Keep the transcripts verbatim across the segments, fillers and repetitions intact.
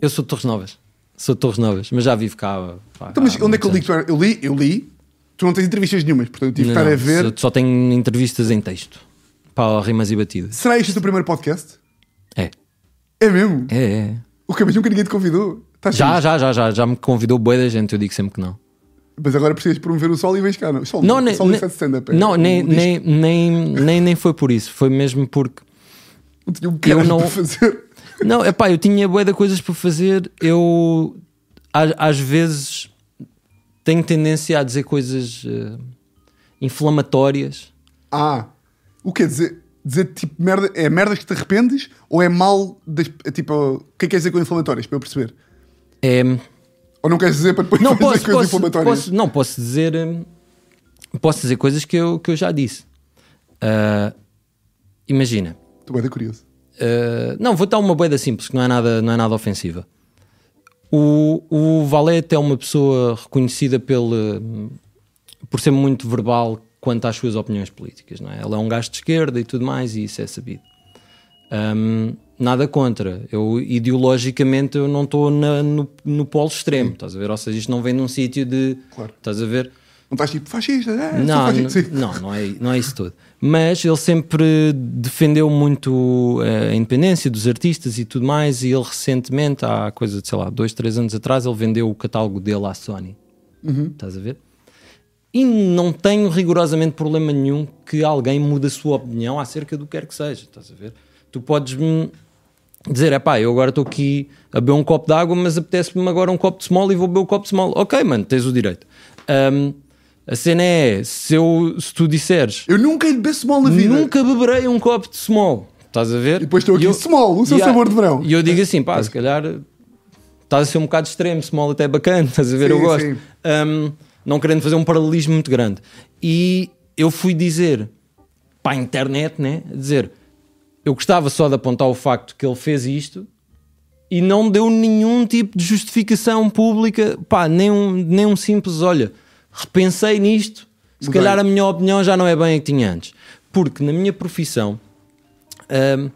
Eu sou de Torres Novas. Sou de Torres Novas, mas já vivo cá. Pá, então, mas onde é que eu li? Eu li, eu li. Tu não tens entrevistas nenhumas, portanto tive que estar a ver. Só, só tenho entrevistas em texto. Para rimas e batidas. Será este o teu primeiro podcast? É. É mesmo? É, é. O que? Mas nunca ninguém te convidou? Tá já, já, já, já. Já me convidou bué da gente, eu digo sempre que não. Mas agora precisas promover o Sol e vens cá, não? O Sol, não, o nem, Sol nem, stand-up. Não, é, nem, um nem, nem, nem, nem foi por isso. Foi mesmo porque... Não tinha um caralho não... para fazer. Não, é pá, eu tinha bué de coisas para fazer. Eu, às, às vezes, tenho tendência a dizer coisas uh, inflamatórias. Ah, o que é dizer? Dizer tipo merda, é merdas que te arrependes ou é mal, das, é, tipo, o que é que queres dizer com inflamatórias, para eu perceber? É... Ou não queres dizer para depois não, fazer posso, coisas posso, inflamatórias? Posso, não, posso dizer posso dizer coisas que eu, que eu já disse. Uh, imagina. Estou bem curioso. Uh, não, vou dar uma boeda simples, que não é nada, não é nada ofensiva. O, o Valete é uma pessoa reconhecida pelo, por ser muito verbal quanto às suas opiniões políticas, não é? Ele é um gajo de esquerda e tudo mais, e isso é sabido. Um, nada contra. Eu, ideologicamente, eu não estou no, no polo extremo, estás a ver? Ou seja, isto não vem num sítio de... Claro. Estás a ver? Não estás tipo fascista? É, não, fascista. Não, não, é, não é isso tudo. Mas ele sempre defendeu muito a independência dos artistas e tudo mais, e ele recentemente, há coisa de, sei lá, dois, três anos atrás, ele vendeu o catálogo dele à Sony. Uhum. Estás a ver? E não tenho rigorosamente problema nenhum que alguém mude a sua opinião acerca do que quer que seja, estás a ver? Tu podes-me dizer, é pá, eu agora estou aqui a beber um copo de água, mas apetece-me agora um copo de small e vou beber o copo de small. Ok, mano, tens o direito. Um, a cena é, se, eu, se tu disseres... Eu nunca bebi small na vida. Nunca beberei um copo de small, estás a ver? E depois estou aqui, eu, small, o seu yeah, sabor de verão. E eu digo assim, pá, se calhar estás a ser um bocado extremo, small até é bacana, estás a ver? Sim, eu gosto. Um, não querendo fazer um paralelismo muito grande. E eu fui dizer para a internet, né, dizer, eu gostava só de apontar o facto que ele fez isto e não deu nenhum tipo de justificação pública, pá, nem um, nem um simples, olha, repensei nisto, se Mudei. calhar a minha opinião já não é bem a que tinha antes. Porque na minha profissão, um,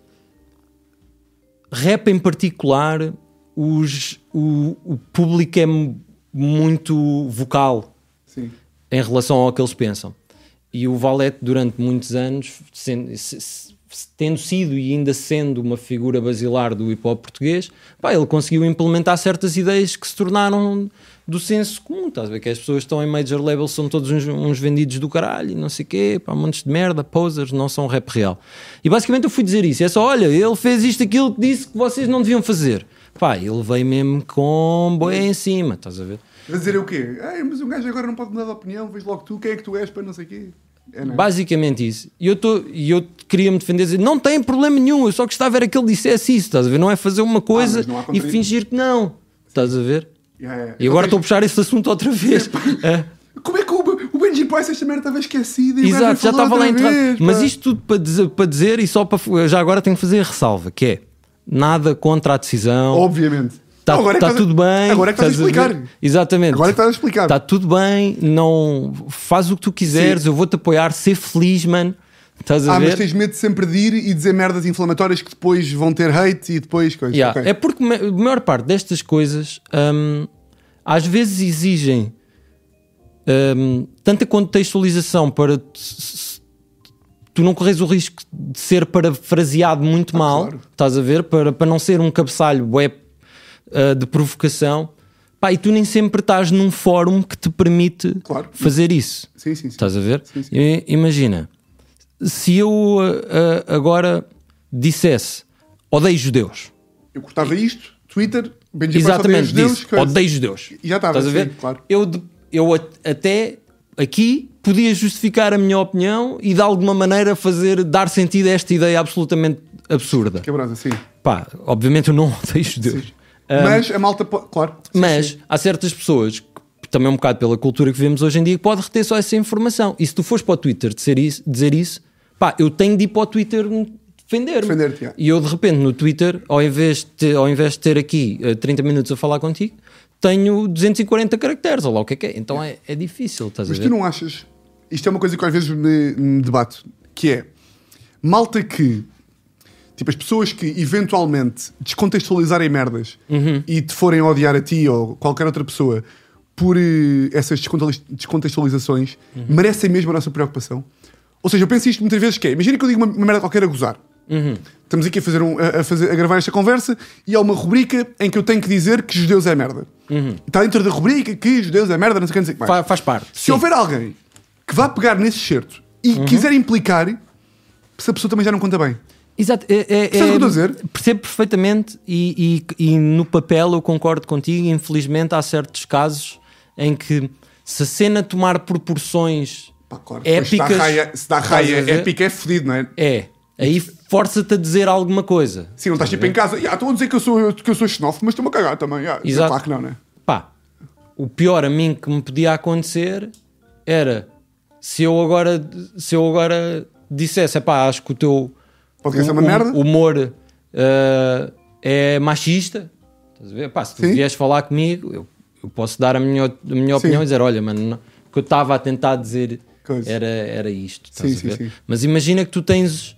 rap em particular, os, o, o público é muito vocal. Sim. Em relação ao que eles pensam. E o Valete, durante muitos anos, sendo, se, se, tendo sido e ainda sendo uma figura basilar do hip-hop português, pá, ele conseguiu implementar certas ideias que se tornaram do senso comum. Estás a ver que as pessoas que estão em major label são todos uns, uns vendidos do caralho e não sei o quê, pá, montes de merda, posers, não são rap real. E basicamente eu fui dizer isso. É só, olha, ele fez isto, aquilo que disse que vocês não deviam fazer. Pá, ele veio mesmo com boé em cima, estás a ver? Vai dizer o quê? Ah, mas um gajo agora não pode mudar de opinião, vês logo tu, quem é que tu és para não sei o quê. É, não é? Basicamente isso. E eu, tô, eu queria-me defender, dizer, não tem problema nenhum, eu só gostava era que ele dissesse isso, estás a ver? Não é fazer uma coisa ah, e fingir que não, estás a ver? Yeah, yeah. E agora estou a puxar esse assunto outra vez. É. Como é que o, o Benji Price esta merda estava esquecida? E exato, já estava lá enterrado. Mas pá. isto tudo para dizer, para dizer, e só para. Já agora tenho que fazer a ressalva, que é nada contra a decisão. Obviamente. Está tá, tá tudo bem. Agora é que estás a explicar. A exatamente. Agora é que estás a explicar. Está tudo bem, não faz o que tu quiseres, Sim. eu vou-te apoiar, ser feliz, mano. Estás a ah, ver? mas tens medo de sempre de ir e dizer merdas inflamatórias que depois vão ter hate e depois coisas. Yeah. Okay. É porque a maior parte destas coisas hum, às vezes exigem hum, tanta contextualização para tu não corres o risco de ser parafraseado muito ah, mal, claro. Estás a ver? Para, para não ser um cabeçalho web uh, de provocação. Pá, e tu nem sempre estás num fórum que te permite claro. Fazer isso. Sim, sim, sim. Estás a ver? Sim, sim. E, imagina, se eu uh, uh, agora dissesse odeio judeus. Eu cortava isto, Twitter, Benji exatamente, odeio disse, judeus, odeio judeus. E já estava, estás a ver? Sim, claro. Eu, eu até aqui podia justificar a minha opinião e de alguma maneira fazer, dar sentido a esta ideia absolutamente absurda. Quebrosa, sim. Pá, obviamente eu não odeio judeus. Um, mas a malta, claro. Sim, mas sim. há certas pessoas, que, também um bocado pela cultura que vivemos hoje em dia, que pode reter só essa informação. E se tu fores para o Twitter dizer isso, dizer isso pá, eu tenho de ir para o Twitter defender-me. Defender-te, yeah. E eu de repente no Twitter, ao invés de ter, ao invés de ter aqui uh, trinta minutos a falar contigo, tenho duzentos e quarenta caracteres, ou lá o que é que é. Então é, é difícil, estás mas a ver? Mas tu não achas... Isto é uma coisa que às vezes me, me debato, que é malta que Tipo, as pessoas que eventualmente descontextualizarem merdas Uhum. e te forem odiar a ti ou qualquer outra pessoa por eh, essas desconte- descontextualizações Uhum. merecem mesmo a nossa preocupação. Ou seja, eu penso isto muitas vezes que é, imagina que eu digo uma, uma merda qualquer a gozar. Uhum. Estamos aqui a, fazer um, a, a fazer, a gravar esta conversa e há uma rubrica em que eu tenho que dizer que judeus é merda. Uhum. Está dentro da rubrica que judeus é merda, não sei o que, não sei o que mais. Fa- faz parte. Se Sim. houver alguém que vá pegar nesse certo e Uhum. quiser implicar, se a pessoa também já não conta bem. Exato. É, é, Percebes o que eu estou a dizer? Percebo perfeitamente e, e, e no papel eu concordo contigo. Infelizmente há certos casos em que se a cena tomar proporções Pá, claro, depois épicas, se dá raia, se dá estás raia a ver? épica é fodido, não é? é, aí força-te a dizer alguma coisa. Sim, não estás tipo em casa, "Ya, estou a dizer que eu sou, que eu sou xenófobo, mas estou-me a cagar também. Ya." Exato. Claro que não, não é? Pá, o pior a mim que me podia acontecer era se eu agora, se eu agora dissesse, pá, acho que o teu Podcast é o- uma o- merda. humor uh, é machista. Estás a ver? Pá, se tu Sim. vieres falar comigo, eu, eu posso dar a minha, a minha opinião Sim. e dizer, olha, mano, não- o que eu estava a tentar dizer Coisa. era, era isto. Estás Sim, a sim, ver? sim. Mas imagina que tu tens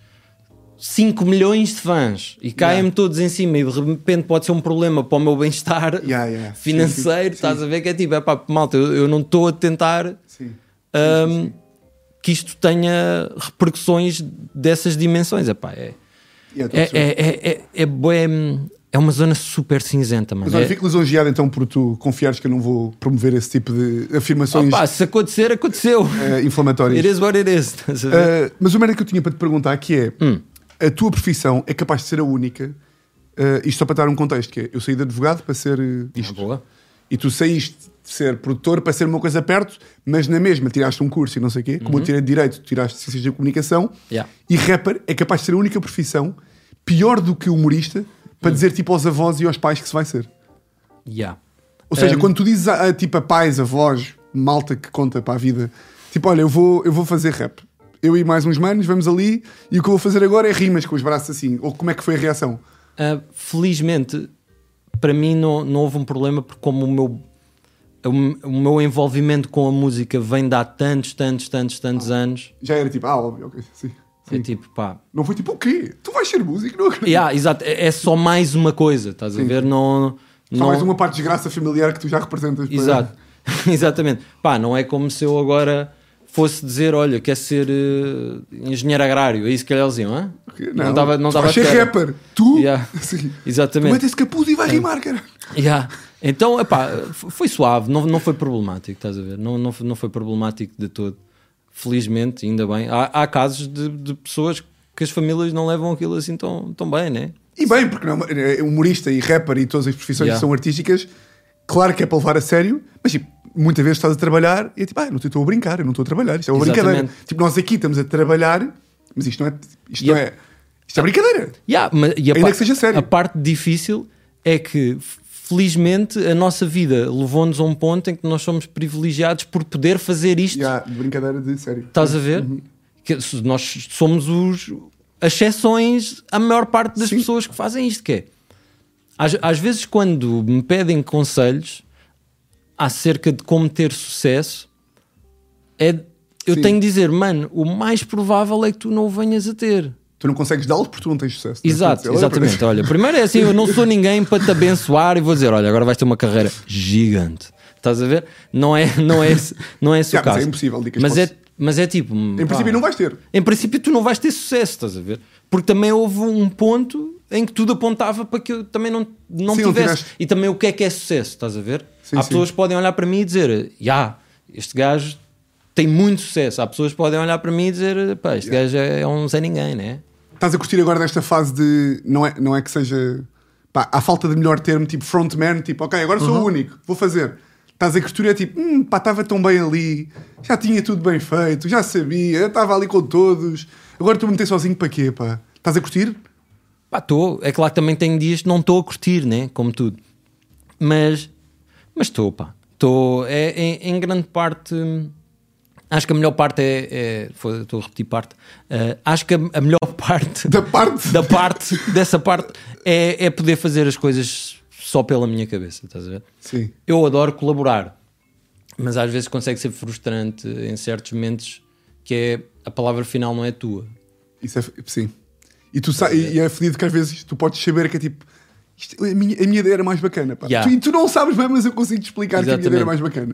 cinco milhões de fãs e caem-me todos em cima e de repente pode ser um problema para o meu bem-estar Ya, ya. financeiro. Sim, sim, Estás sim. a ver que é tipo, é pá, malta, eu, eu não estou a tentar Sim. hum, que isto tenha repercussões dessas dimensões. Epá, é, Ya, estou a é, perceber. é, é, é, é, bué- é uma zona super cinzenta, mano. Mas olha, É- fico lisonjeado então por tu confiares que eu não vou promover esse tipo de afirmações Opá, se acontecer, aconteceu. eh, inflamatórias. It is what it is. Estás a ver? Uh, mas o merda que eu tinha para te perguntar que é Hum. a tua profissão é capaz de ser a única, uh, isto só para dar um contexto, que é eu saí de advogado para ser uh, isto. Ah, boa. E tu saíste de ser produtor para ser uma coisa perto, mas na mesma tiraste um curso e não sei o quê, como eu tirei de Direito, tu tiraste Ciências da Comunicação, Uhum. Yeah. e rapper é capaz de ser a única profissão pior do que humorista para dizer tipo aos avós e aos pais que se vai ser. Yeah. Ou seja, Um, quando tu dizes a, a, tipo a pais, avós, malta que conta para a vida, tipo, olha, eu vou, eu vou fazer rap. Eu e mais uns manos, vamos ali, e o que eu vou fazer agora é rimas com os braços assim. Ou como é que foi a reação? Uh, felizmente, para mim não, não houve um problema, porque como o meu, o, o meu envolvimento com a música vem de há tantos, tantos, tantos, tantos anos, Já era tipo, ah, óbvio, ok, sim. é sim. tipo, pá, Não foi tipo, o quê? Tu vais ser músico? Não acredito. yeah, exato, é, é só mais uma coisa, estás a Sim. ver? Não, Só não, mais uma parte de desgraça familiar que tu já representas. para- Exato, exatamente. Pá, não é como se eu agora fosse dizer, olha, quer ser uh, engenheiro agrário, é isso que eles diziam, hã? Não, estava não tu estava vais ser espera. rapper. Tu? Yeah. Sim. Tu Exatamente. mete esse capuz e vai rimar, cara. Yeah. Então, epá, f- foi suave, não, não foi problemático, estás a ver? Não, não, foi- não foi problemático de todo. Felizmente, ainda bem. Há, há casos de, de pessoas que as famílias não levam aquilo assim tão, tão bem, né? E bem, porque não, é humorista e rapper e todas as profissões Yeah. que são artísticas, claro que é para levar a sério, mas tipo, muitas vezes estás a trabalhar e é tipo, ah, eu não estou a brincar, eu não estou a trabalhar, isto é uma Exatamente. brincadeira. Tipo, nós aqui estamos a trabalhar, mas isto não é, isto Yeah. não é, isto é brincadeira. Yeah, mas, e a, Ainda pa- que seja sério. a parte difícil é que, f- felizmente, a nossa vida levou-nos a um ponto em que nós somos privilegiados por poder fazer isto. Yeah, de brincadeira de sério. Estás a ver? Uhum. Que se- nós somos os, as exceções à maior parte das Sim. pessoas que fazem isto, que é às, às vezes quando me pedem conselhos acerca de como ter sucesso, é, eu Sim. tenho de dizer, mano, o mais provável é que tu não o venhas a ter. Tu não consegues dar-lo porque tu não tens sucesso. não é? Exato, Olha, exatamente. Olha, primeiro é assim, eu não sou ninguém para te abençoar e vou dizer, olha, agora vais ter uma carreira gigante. Estás a ver? Não é, não é, esse- não é esse Yeah, o caso. mas é impossível, dicas Mas é, posso- mas é tipo... Em princípio não vais ter. Em princípio tu não vais ter sucesso, estás a ver? Porque também houve um ponto em que tudo apontava para que eu também não, não Sim, não tivesse. tiveste. E também o que é que é sucesso, estás a ver? Sim, Há sim. pessoas que podem olhar para mim e dizer, já, este gajo tem muito sucesso. Há pessoas que podem olhar para mim e dizer, pá, este gajo é um Zé Ninguém, né? Estás a curtir agora desta fase de, não é, não é que seja, pá, à falta de melhor termo, tipo frontman, tipo, ok, agora sou Uhum. o único, vou fazer. Estás a curtir, é tipo, hum, pá, estava tão bem ali, já tinha tudo bem feito, já sabia, eu estava ali com todos, agora estou a meter sozinho para quê, pá? Estás a curtir? Pá, estou. É claro que também tenho dias que não estou a curtir, né? Como tudo. Mas mas estou, pá. Estou. É, em, em grande parte. hum, Acho que a melhor parte é. é foi- Estou a repetir parte. Ah, acho que a, a melhor parte. Da parte? da parte. Dessa parte é, é poder fazer as coisas só pela minha cabeça. Estás a ver? Sim. Eu adoro colaborar. Mas às vezes consegue ser frustrante em certos momentos que é. A palavra final não é tua. Isso é, sim. E, tu sa- e é fedido que às vezes tu podes saber que é tipo, isto, a, minha, a minha ideia era mais bacana. Pá. Yeah. Tu, e tu não sabes bem, mas eu consigo te explicar Exatamente. que a minha ideia era mais bacana.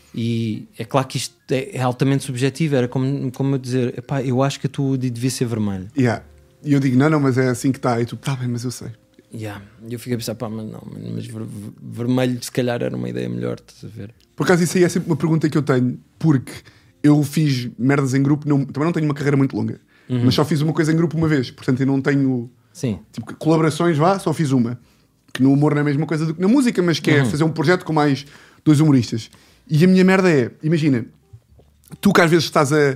E é claro que isto é, é altamente subjetivo. Era como, como eu dizer, epá, eu acho que a tua Woody devia ser vermelho. Yeah. E eu digo, não, não, mas é assim que está. E tu, tá bem, mas eu sei. Yeah. E eu fiquei a pensar, pá, mas não, mas ver, vermelho se calhar era uma ideia melhor, estás a ver? Por acaso isso aí é sempre uma pergunta que eu tenho, porque eu fiz merdas em grupo, não, também não tenho uma carreira muito longa, uhum. mas só fiz uma coisa em grupo uma vez, portanto eu não tenho Sim. tipo, colaborações, vá, só fiz uma. Que no humor não é a mesma coisa do que na música, mas que é uhum. fazer um projeto com mais dois humoristas. E a minha merda é, imagina, tu que às vezes estás a,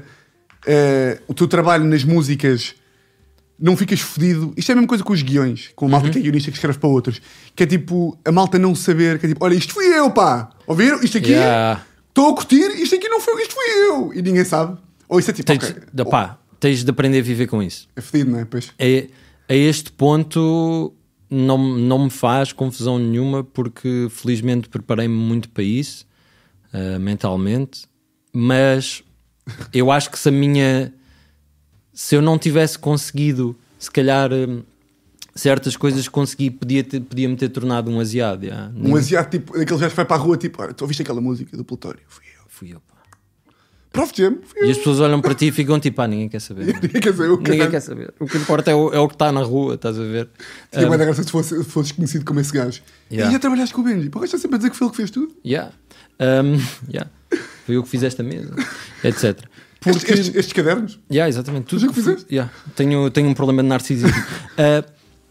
a o teu trabalho nas músicas não ficas fodido. Isto é a mesma coisa com os guiões, com a malta uhum. que é guionista que escreve para outros, que é tipo a malta não saber, que é tipo, olha, isto fui eu, pá, ouviram? Isto aqui, estou yeah. a curtir, isto aqui não foi, isto fui eu, e ninguém sabe. Ou isso é tipo, tens, okay. de, pá, tens de aprender a viver com isso. É fedido, não é? Pois. É, a este ponto não, não me faz confusão nenhuma, porque felizmente preparei-me muito para isso, uh, mentalmente, mas eu acho que se a minha... Se eu não tivesse conseguido, se calhar, hum, certas coisas consegui, podia ter, podia-me ter tornado um asiado. Yeah. Um asiado, tipo, daqueles gajos que vai para a rua, tipo, olha, tu ouviste aquela música do Plutório? Fui eu. Fui eu, pá. Prof Jam, fui eu. E as pessoas olham para ti e ficam tipo, ah, ninguém quer saber. ninguém quer saber. O ninguém quer saber. O que importa é o, é o que está na rua, estás a ver? Tinha um, mais graça se fosse, fosses conhecido como esse gajo. Yeah. E já trabalhaste com o Benji. Pô, está sempre a dizer que foi ele que fez tudo? Yeah. Um, yeah. Foi eu que fiz esta mesa, etcétera. Porque... Estes, estes cadernos? Yeah, exatamente. Tudo que fizeste? Yeah. Tenho, tenho um problema de narcisismo. uh,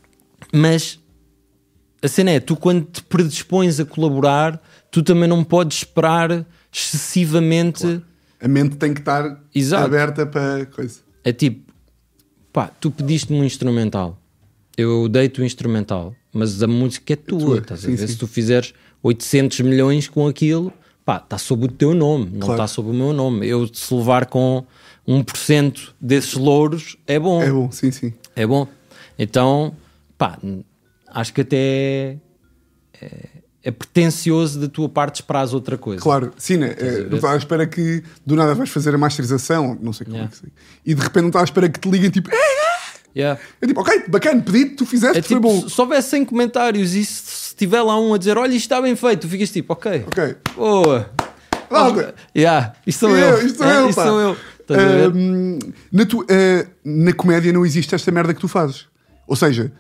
mas a cena é, tu quando te predispões a colaborar, tu também não podes esperar excessivamente. Claro. A mente tem que estar Exato. aberta para coisa. É tipo, pá, tu pediste-me um instrumental, eu dei-te o um instrumental, mas a música é tua, é tua. Estás sim, a ver? Sim. Se tu fizeres oitocentos milhões com aquilo, pá, está sob o teu nome, não claro. está sob o meu nome. Eu se levar com um por cento desses louros é bom. É bom, sim, sim. É bom. Então, pá, acho que até é, é pretencioso da tua parte esperares outra coisa. Claro, sim, né? É, não estás à espera que do nada vais fazer a masterização, não sei como yeah. é que sei. E de repente não estás à espera que te liguem tipo, yeah. é tipo, ok, bacana, pedido, tu fizeste, é foi tipo, bom. Se houvesse cem comentários e se tiver lá um a dizer, olha, isto está bem feito, tu ficas tipo, ok, ok, boa, ah, okay. Yeah, isto sou eu, eu, isto sou é, eu, isto pá. sou eu. Uh, na, tu, uh, na comédia não existe esta merda que tu fazes. Ou seja,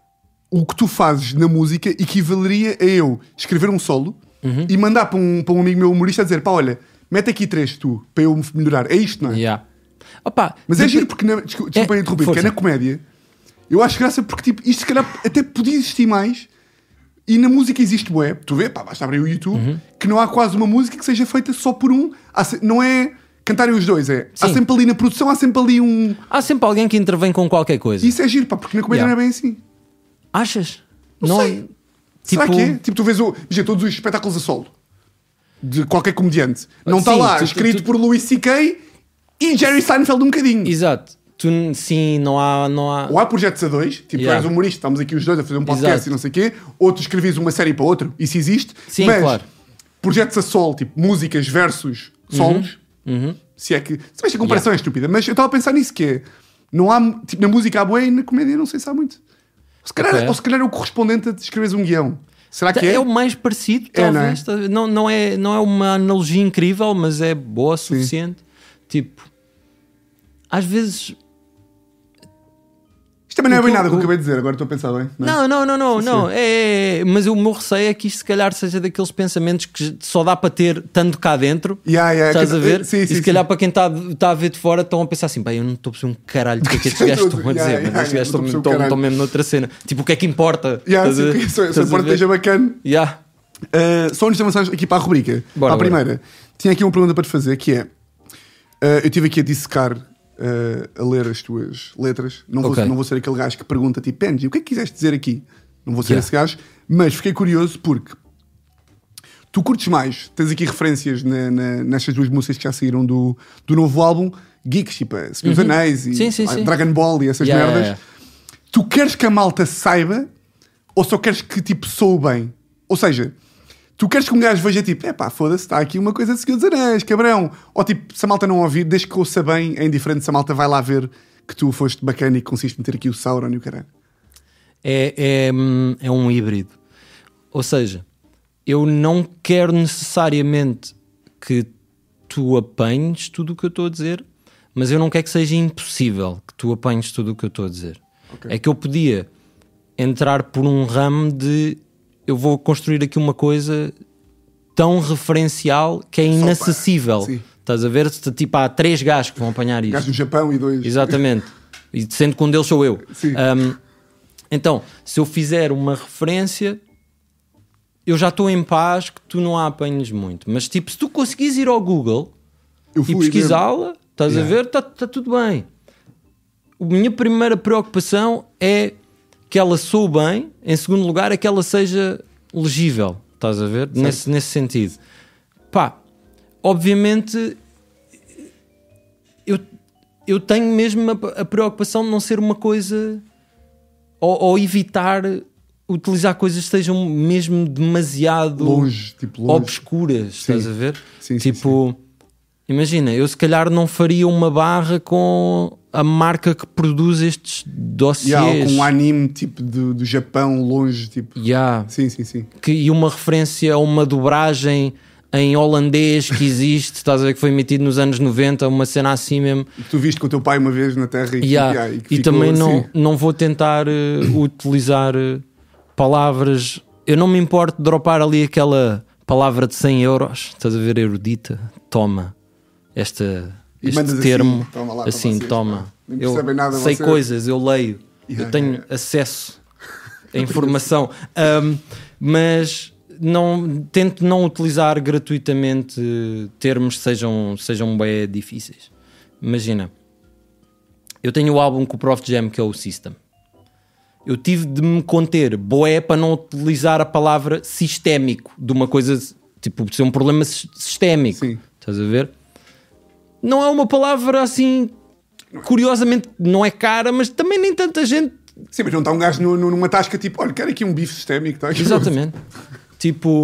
o que tu fazes na música equivaleria a eu escrever um solo uhum. e mandar para um, para um amigo meu humorista a dizer, pá, olha, mete aqui três tu, para eu me melhorar. É isto, não é? Yeah. Opa, mas é giro porque, na, desculpa, desculpa é, interromper, porque é na comédia, eu acho graça porque tipo, isto se calhar até podia existir mais. E na música existe bué, tu vê, pá, basta abrir o YouTube, uhum. que não há quase uma música que seja feita só por um. Há, não é cantarem os dois, é. Sim. Há sempre ali na produção, há sempre ali um... Há sempre alguém que intervém com qualquer coisa. Isso é giro, pá, porque na comédia yeah. não é bem assim. Achas? Não, não sei. Tipo... Será que é? Tipo, tu vês o, veja, todos os espetáculos a solo de qualquer comediante. Não está lá tu, escrito tu, tu, por Louis C K e Jerry Seinfeld um bocadinho. Exato. Tu, sim, não há, não há... Ou há projetos a dois, tipo, yeah. tu és humorista, estamos aqui os dois a fazer um podcast Exato. E não sei o quê, ou tu escreves uma série para outro, isso existe. Sim, mas claro. Projetos a solo, tipo, músicas versus solos, uhum. Uhum. se é que... Se bem que a comparação yeah. é estúpida, mas eu estava a pensar nisso, que é... Não há... Tipo, na música há bué e na comédia não sei se há muito. Se calhar, okay. Ou se calhar é o correspondente a escreveres um guião. Será que é? É o mais parecido, é, talvez. Não é? Não, não, é, não é uma analogia incrível, mas é boa o suficiente. Sim. Tipo, às vezes... Isto também não é bem nada que eu acabei de dizer, agora estou a pensar bem. Não, não, não, não, não. É, é, mas o meu receio é que isto se calhar seja daqueles pensamentos que só dá para ter estando cá dentro. Yeah, yeah, estás que, a ver? Sim, e sim, se calhar sim. para quem está tá a ver de fora estão a pensar assim, bem, eu não estou a perceber um caralho do que é que estes gajos estão a dizer, yeah, mas estes yeah, gajos yeah, estão, estão mesmo noutra cena. Tipo, o que é que importa? Yeah, sim, se o importa esteja bacana. Yeah. Uh, só antes de avançar aqui para a rubrica, bora, para a bora. primeira, tinha aqui uma pergunta para te fazer, que é, uh, eu estive aqui a dissecar, uh, a ler as tuas letras, não vou, okay. não vou ser aquele gajo que pergunta tipo, Benji, o que é que quiseste dizer aqui? Não vou ser yeah. esse gajo, mas fiquei curioso porque tu curtes mais, tens aqui referências na, na, nestas duas músicas que já saíram do, do novo álbum, geeks, tipo Senhor dos uhum. Anéis e sim, sim, sim. Dragon Ball e essas yeah, merdas. yeah, yeah. Tu queres que a malta saiba ou só queres que tipo soe bem? Ou seja, tu queres que um gajo veja tipo, é pá, foda-se, está aqui uma coisa de Senhor dos Anéis, cabrão. Ou tipo, se a malta não ouvir, desde que ouça bem, é indiferente se a malta vai lá ver que tu foste bacana e conseguiste meter aqui o Sauron e o caralho? É, é, é um híbrido. Ou seja, eu não quero necessariamente que tu apanhes tudo o que eu estou a dizer, mas eu não quero que seja impossível que tu apanhes tudo o que eu estou a dizer. Okay. É que eu podia entrar por um ramo de eu vou construir aqui uma coisa tão referencial que é inacessível. Estás a ver? Tipo, há três gajos que vão apanhar isso. Gajos do Japão e dois. Exatamente. E sendo que um deles sou eu. Um, então, se eu fizer uma referência, eu já estou em paz que tu não a apanhes muito. Mas tipo, se tu conseguires ir ao Google e pesquisá-la, estás yeah. a ver, está tá tudo bem. A minha primeira preocupação é que ela soe bem. Em segundo lugar, é que ela seja legível. Estás a ver? Nesse, nesse sentido. Pá, obviamente eu, eu tenho mesmo a, a preocupação de não ser uma coisa ou, ou evitar utilizar coisas que estejam mesmo demasiado longe, tipo longe. obscuras, sim. Estás a ver? Sim, tipo, sim, sim. Imagina, eu se calhar não faria uma barra com a marca que produz estes dossiês. Yeah, com um anime tipo do, do Japão longe, tipo. Yeah. Sim, sim, sim. Que, e uma referência a uma dobragem em holandês que existe, estás a ver, que foi emitido nos anos noventa, uma cena assim mesmo. E tu viste com o teu pai uma vez na Terra e, yeah. yeah, e, que e ficou também assim. não, não vou tentar uh, utilizar uh, palavras. Eu não me importo de dropar ali aquela palavra de cem euros, estás a ver, erudita, toma esta, este termo assim, toma, lá assim, vocês, toma. Eu nada, sei você... coisas, eu leio, yeah, eu tenho yeah. acesso a informação, um, mas não, tento não utilizar gratuitamente termos que sejam, sejam bem difíceis. Imagina, eu tenho o álbum com o Prof Jam, que é o System. Eu tive de me conter boé para não utilizar a palavra sistémico de uma coisa, tipo, ser um problema sistémico. Sim. Estás a ver? Não é uma palavra assim, curiosamente não é cara, mas também nem tanta gente. Sim, mas não está um gajo no, no, numa tasca tipo, olha, quero aqui um bife sistémico. Tá? Exatamente. Tipo.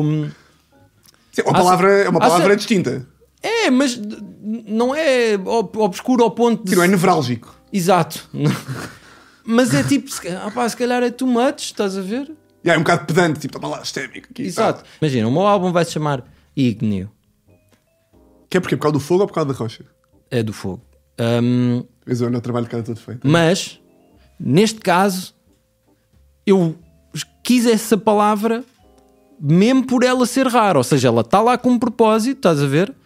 Sim, uma palavra, é uma palavra distinta. É, mas não é obscuro ao ponto de. Sim, não é nevrálgico. Exato. Mas é tipo, se, opá, se calhar é too much, estás a ver? Yeah, é um bocado pedante, tipo, toma lá, sistémico. Aqui, exato. Tá. Imagina, o meu álbum vai se chamar Ígneo. Que é porque? Por causa do fogo ou por causa da rocha? É do fogo. Um, Mas o meu trabalho de cara todo feito. Mas, neste caso, eu quis essa palavra mesmo por ela ser rara. Ou seja, ela está lá com um propósito, estás a ver?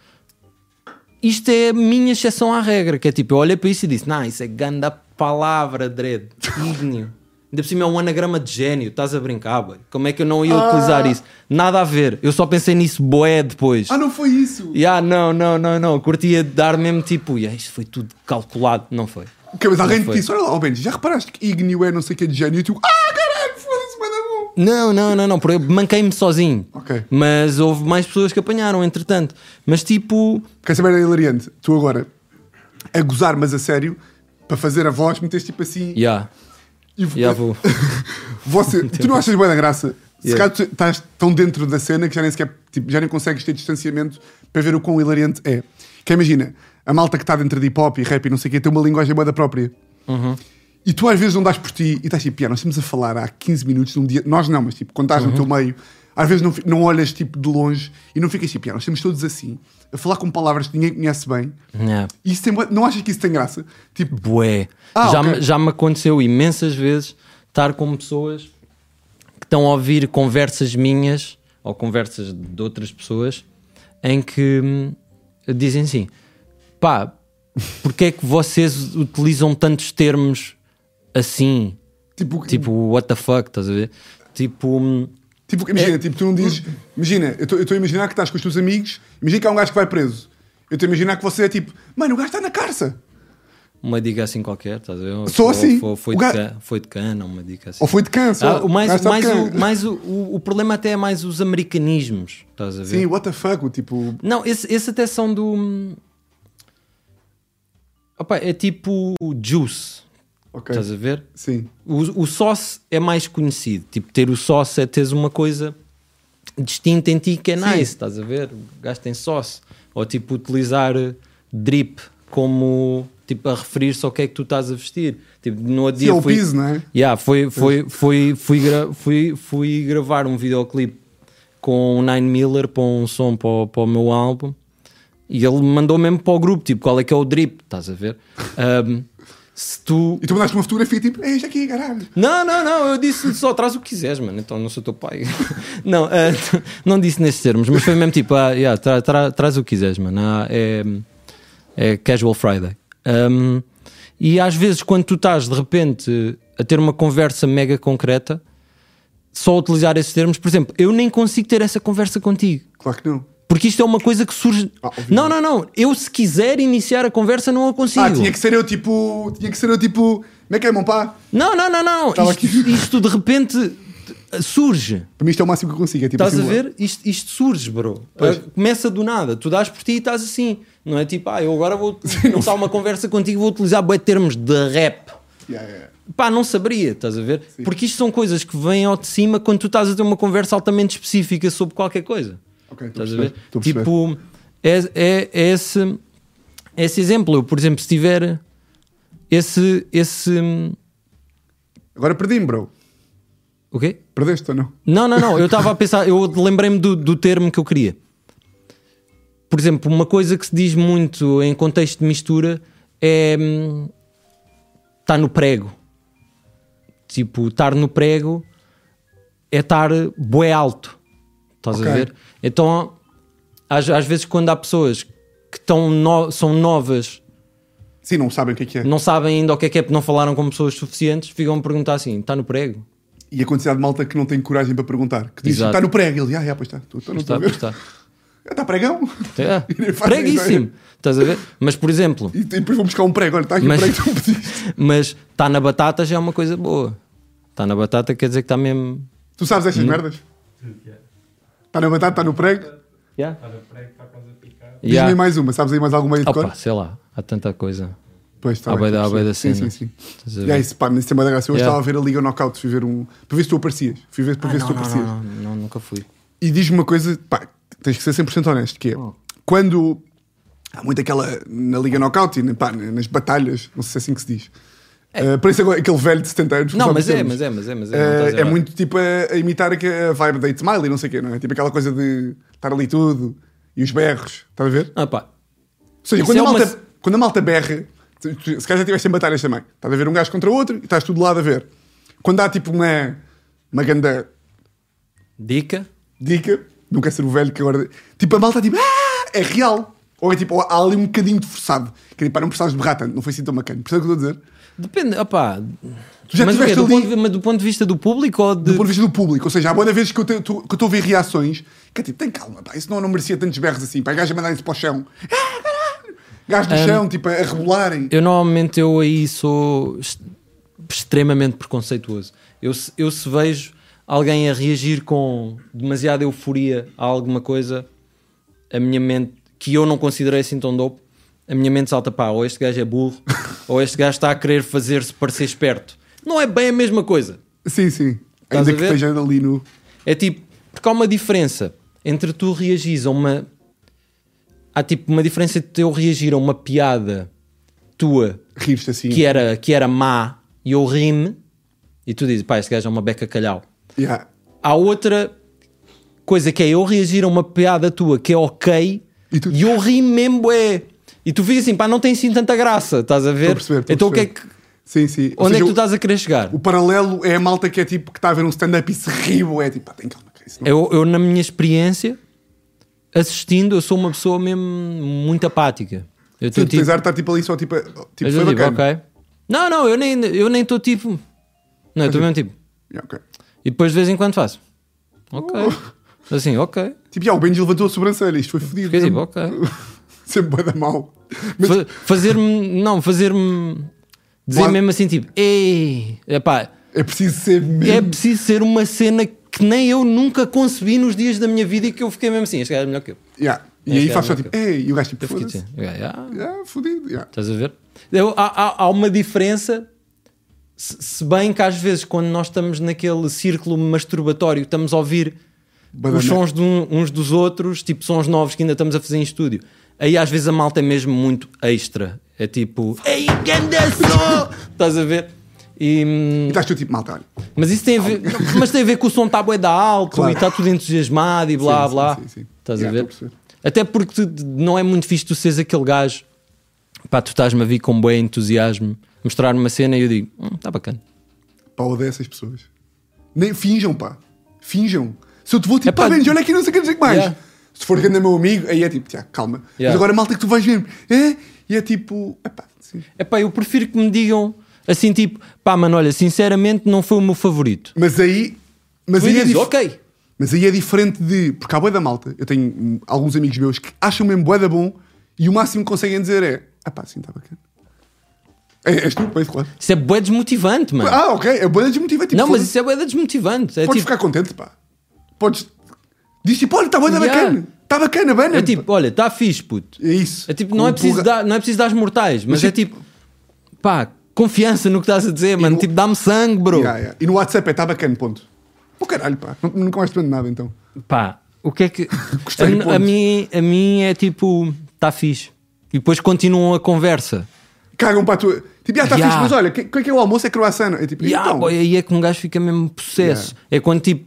Isto é a minha exceção à regra. Que é tipo, eu olhei para isso e disse, não, isso é ganda palavra, dread. Ígneo. Ainda por cima é um anagrama de gênio. Estás a brincar, boy. Como é que eu não ia ah. utilizar isso? Nada a ver. Eu só pensei nisso boé depois. Ah, não foi isso? Yeah, não, não, não, não. Curtia dar mesmo tipo, yeah, isto foi tudo calculado. Não foi. Okay, mas alguém te disse, olha lá, oh Benji, já reparaste que ígneo é não sei o que de gênio? E tu, ah, caralho, foda-se, manda bom. Não, não, não, não. Eu manquei-me sozinho. Ok. Mas houve mais pessoas que apanharam, entretanto. Mas tipo... Quer saber, é hilariante. Tu agora, a gozar, mas a sério, para fazer a voz, metes tipo assim... Yeah. E yeah, vou. Você, tu não achas bem da graça? Se yeah. calhar tu estás tão dentro da cena que já nem sequer, tipo, já nem consegues ter distanciamento para ver o quão hilariante é. Que imagina, a malta que está dentro de hip hop e rap e não sei o quê tem uma linguagem boa da própria. Uhum. E tu às vezes não dás por ti e estás tipo, nós estamos a falar há quinze minutos de um dia, nós não, mas tipo, quando estás uhum. no teu meio, às vezes não, não olhas tipo de longe e não ficas tipo, nós estamos todos assim, a falar com palavras que ninguém conhece bem. Yeah. E isso tem, não achas que isso tem graça? Tipo, bué. Ah, já, okay. me, já me aconteceu imensas vezes estar com pessoas que estão a ouvir conversas minhas ou conversas de outras pessoas em que hum, dizem assim, pá, porque é que vocês utilizam tantos termos assim? Tipo, tipo what the fuck, estás a ver? Tipo... Hum, Tipo, imagina, é... tipo, tu não dizes... Imagina, eu estou a imaginar que estás com os teus amigos, imagina que há um gajo que vai preso. Eu estou a imaginar que você é tipo, mano, o gajo está na carça. Uma dica assim qualquer, estás a ver? Só assim. Ou foi, gajo... de, can, foi de cana, uma dica assim. Ou foi de cana, só. Ah, o mais, mais, o, mais o, o, o problema até é mais os americanismos, estás a ver? Sim, what the fuck, tipo... Não, esse, esse até são do... Opa, é tipo juice. Okay. Estás a ver? Sim. O, o sauce é mais conhecido. Tipo, ter o sauce é teres uma coisa distinta em ti que é nice. Sim. Estás a ver? O gajo tem sauce. Ou tipo, utilizar drip como tipo, a referir-se ao que é que tu estás a vestir. Tipo, no outro Sim, dia é o fui, piso, não é? yeah, foi, foi, foi, fui, gra, fui, fui gravar um videoclipe com o Nine Miller para um som para o, para o meu álbum e ele me mandou mesmo para o grupo, tipo, qual é que é o drip, estás a ver? Um, se tu... E tu mandaste uma fotografia tipo, é isto aqui, caralho. Não, não, não, eu disse só traz o que quiseres, mano, então não sou teu pai. Não, uh, não disse nesses termos, mas foi mesmo tipo, ah, yeah, tra, tra, traz o que quiseres, mano, ah, é, é Casual Friday. Um, e às vezes quando tu estás de repente a ter uma conversa mega concreta, só utilizar esses termos, por exemplo, eu nem consigo ter essa conversa contigo. Claro que não. Porque isto é uma coisa que surge. Ah, não, não, não. Eu, se quiser iniciar a conversa, não a consigo. Ah, tinha que ser eu tipo. Tinha que ser eu tipo. Como é que é, meu pá? Não, não, não, não. Isto, aqui. isto de repente surge. Para mim, isto é o máximo que eu consigo. É, tipo, Estás assim, a ver? Isto, isto surge, bro. Pois. Uh, começa do nada. Tu dás por ti e estás assim. Não é tipo, ah, eu agora vou começar uma conversa contigo, vou utilizar bué termos de rap. Yeah, yeah. Pá, não saberia, estás a ver? Sim. Porque isto são coisas que vêm ao de cima quando tu estás a ter uma conversa altamente específica sobre qualquer coisa. Ok, estou a Estás a perceber. ver? Estou a perceber. Tipo, é, é, é esse, esse exemplo. Eu, por exemplo, se tiver esse. esse Agora perdi-me, bro. o quê? Perdeste ou não? Não, não, não. Eu estava a pensar, eu lembrei-me do, do termo que eu queria. Por exemplo, uma coisa que se diz muito em contexto de mistura é. Está no prego. Tipo, estar no prego é estar bué alto. Estás Ok. a ver? Então, às, às vezes, quando há pessoas que estão no, são novas, Sim, não sabem o que é que é. não sabem ainda o que é que é porque não falaram com pessoas suficientes, ficam a perguntar assim: está no prego? E a quantidade de malta que não tem coragem para perguntar. Que diz, Exato. está no prego. Ele, ah, yeah, pois está. Estou, estou, não estou Está, a ver. está. Está pregão. É, E nem fazem preguíssimo. ideia. Estás a ver? Mas, por exemplo, E depois vou buscar um prego. Olha, está aqui Mas- o prego que tu me pediste. mas está na batata já é uma coisa boa. Está na batata quer dizer que está mesmo. Tu sabes estas merdas? Está na batata, está no prego. Yeah. Diz-me Yeah. aí mais uma. Sabes aí mais alguma aí de cor? Opa, sei lá, há tanta coisa. Pois, está há bem, bué da- estou a há bué da perceber. cena. Sim, sim, sim. Estás a E ver? é isso, pá, nesse tema da graça. Eu Yeah. estava a ver a Liga Knockout. Fui ver um... Para ver se tu aparecias. Fui ver para ver se tu não, aparecias. não, não, não, nunca fui. E diz-me uma coisa, pá, tens que ser cem por cento honesto, que é, Oh. quando há muito aquela, na Liga Knockout e pá, nas batalhas, não sei se é assim que se diz, é. uh, parece agora aquele velho de setenta anos. Não, sabe mas os é, termos. mas é, mas é, mas é. Uh, não estás é errado. muito tipo a, a imitar a, a vibe da Eight Mile e não sei o quê, não é? Tipo aquela coisa de estar ali tudo e os berros, estás a ver? Ah, pá. Ou seja, Isso quando, é a malta, uma- quando a malta berra, tu- tu- se calhar já estiveste em batalhas também, estás a ver um gajo contra o outro e estás tudo de lado a ver. Quando há tipo uma, uma grande Dica? dica, não quer ser o velho que agora. Tipo, a malta tipo, ah, é real. Ou é tipo, há ali um bocadinho de forçado. Que é tipo, pá, não precisavas de berrar tanto, não foi assim tão bacana. Percebes o que eu estou a dizer? Depende, opá. Tu já mas, o quê? tiveste do ali- ponto de, mas do ponto de vista do público ou de. Do ponto de vista do público. Ou seja, há boas vezes que eu te- tu- que eu estou a ver reações que é tipo, tem calma, pá, isso não, não merecia tantos berros assim. Pá, gajo a mandar isso para o chão. Ah, caralho! Gajos no Um, chão, tipo, a rebolarem. Eu normalmente eu aí sou est- extremamente preconceituoso. Eu, se- eu se vejo alguém a reagir com demasiada euforia a alguma coisa, a minha mente, que eu não considerei assim tão dope, a minha mente salta, pá, ou este gajo é burro, ou este gajo está a querer fazer-se parecer esperto. Não é bem a mesma coisa. Sim, sim. Estás Ainda a que ver? esteja ali no. É tipo, porque há uma diferença entre tu reagires a uma. Há tipo uma diferença entre eu reagir a uma piada tua Rir-te assim. que era, que era má e eu rime e tu dizes, pá, este gajo é uma beca calhau. Yeah. Há outra coisa que é eu reagir a uma piada tua que é ok E tu- e eu rimo mesmo, é. E tu ficas assim, pá, não tem assim tanta graça, estás a ver? Estou a perceber, estou a então o que é perceber. que. Sim, sim. Ou Onde é seja, que tu estás a querer chegar? O paralelo é a malta que é tipo que está a ver um stand-up e se ri, é tipo, pá, tem calma, que isso não. Eu, eu, na minha experiência, assistindo, eu sou uma pessoa mesmo muito apática. Eu Sim, estou tu tipo. tens ar de estar tipo ali só tipo. tipo Eu foi já digo, bacana. ok. Não, não, eu nem eu nem estou tipo. Não, eu estou mesmo tipo. Yeah, ok. E depois de vez em quando faço. Ok. Assim, ok. Tipo, já, o Benji levantou a sobrancelha, isto foi fodido. Fiquei tipo, ok. Sempre bué da mal. Mas, Fa- Fazer-me. Não, fazer-me. Dizer Claro. mesmo assim, tipo, ei, epá, é preciso ser mesmo. é preciso ser uma cena que nem eu nunca concebi nos dias da minha vida e que eu fiquei mesmo assim, este gajo é melhor que eu. Yeah. E Este aí é faz só melhor tipo, que ei, e o gajo tipo, Eu fiquei foda-se. assim, yeah, Yeah, fodido, yeah. estás a ver? Eu- há, há- há uma diferença, se, se bem que às vezes quando nós estamos naquele círculo masturbatório, estamos a ouvir Badana. os sons de um- uns dos outros, tipo sons novos que ainda estamos a fazer em estúdio. Aí às vezes a malta é mesmo muito extra. É tipo, ei, ganda som! Estás a ver? E, E estás tu tipo, malta, olha. mas isso tem a ver, mas tem a ver com o som está bué da alto Claro. e está tudo entusiasmado e blá Sim, blá. sim, sim, sim. Estás Yeah, a ver? estou a perceber. Até porque tu- não é muito fixe tu seres aquele gajo, pá, tu estás-me a vir com bué entusiasmo, mostrar-me uma cena e eu digo, hum, está bacana. Pá, odeio essas pessoas. Nem, finjam, pá. Finjam. Se eu te vou tipo, Epá, pá, Benji, olha aqui, não sei o que dizer que mais. Yeah. Se for grande meu amigo, aí é tipo, tiago, calma. Yeah. Mas agora malta que tu vais ver. É? E é tipo, epá, sim. É pá, eu prefiro que me digam assim, tipo, pá, mano, olha, sinceramente não foi o meu favorito. Mas aí. Mas Tu aí, é dizes, dif- ok. mas aí é diferente de. Porque há bué da malta. Eu tenho hum, alguns amigos meus que acham mesmo bué da bom e o máximo que conseguem dizer é, ah pá, sim, está bacana. É, és tu, pois, claro. Isso é bué desmotivante, mano. Ah, ok, é bué desmotivante. Tipo, não, mas foda-se. isso é bué desmotivante. É Podes tipo, ficar contente, pá. Podes. Diz tipo, olha, está bué da Yeah. bacana. Está bacana, bana. é tipo, olha, está fixe, puto. É isso. É tipo, Com não é, o preciso pulga- dar, não é preciso dar as mortais, mas, Mas é tipo- tipo, pá, confiança no que estás a dizer, mano. no- Tipo, dá-me sangue, bro. Yeah, yeah. E no WhatsApp é está bacana, ponto. Pô, caralho, pá. Não- Nunca mais te vendo nada, então. Pá, o que é que. Gostei, a, ponto. a, mim, a mim é tipo, está fixe. E depois continuam a conversa. Cagam para a tua. Tipo, já está Yeah. fixe, mas olha, o que, que é que é o almoço? É croissant. É tipo, E ah, então. boy, aí é que um gajo fica mesmo possesso. É quando tipo.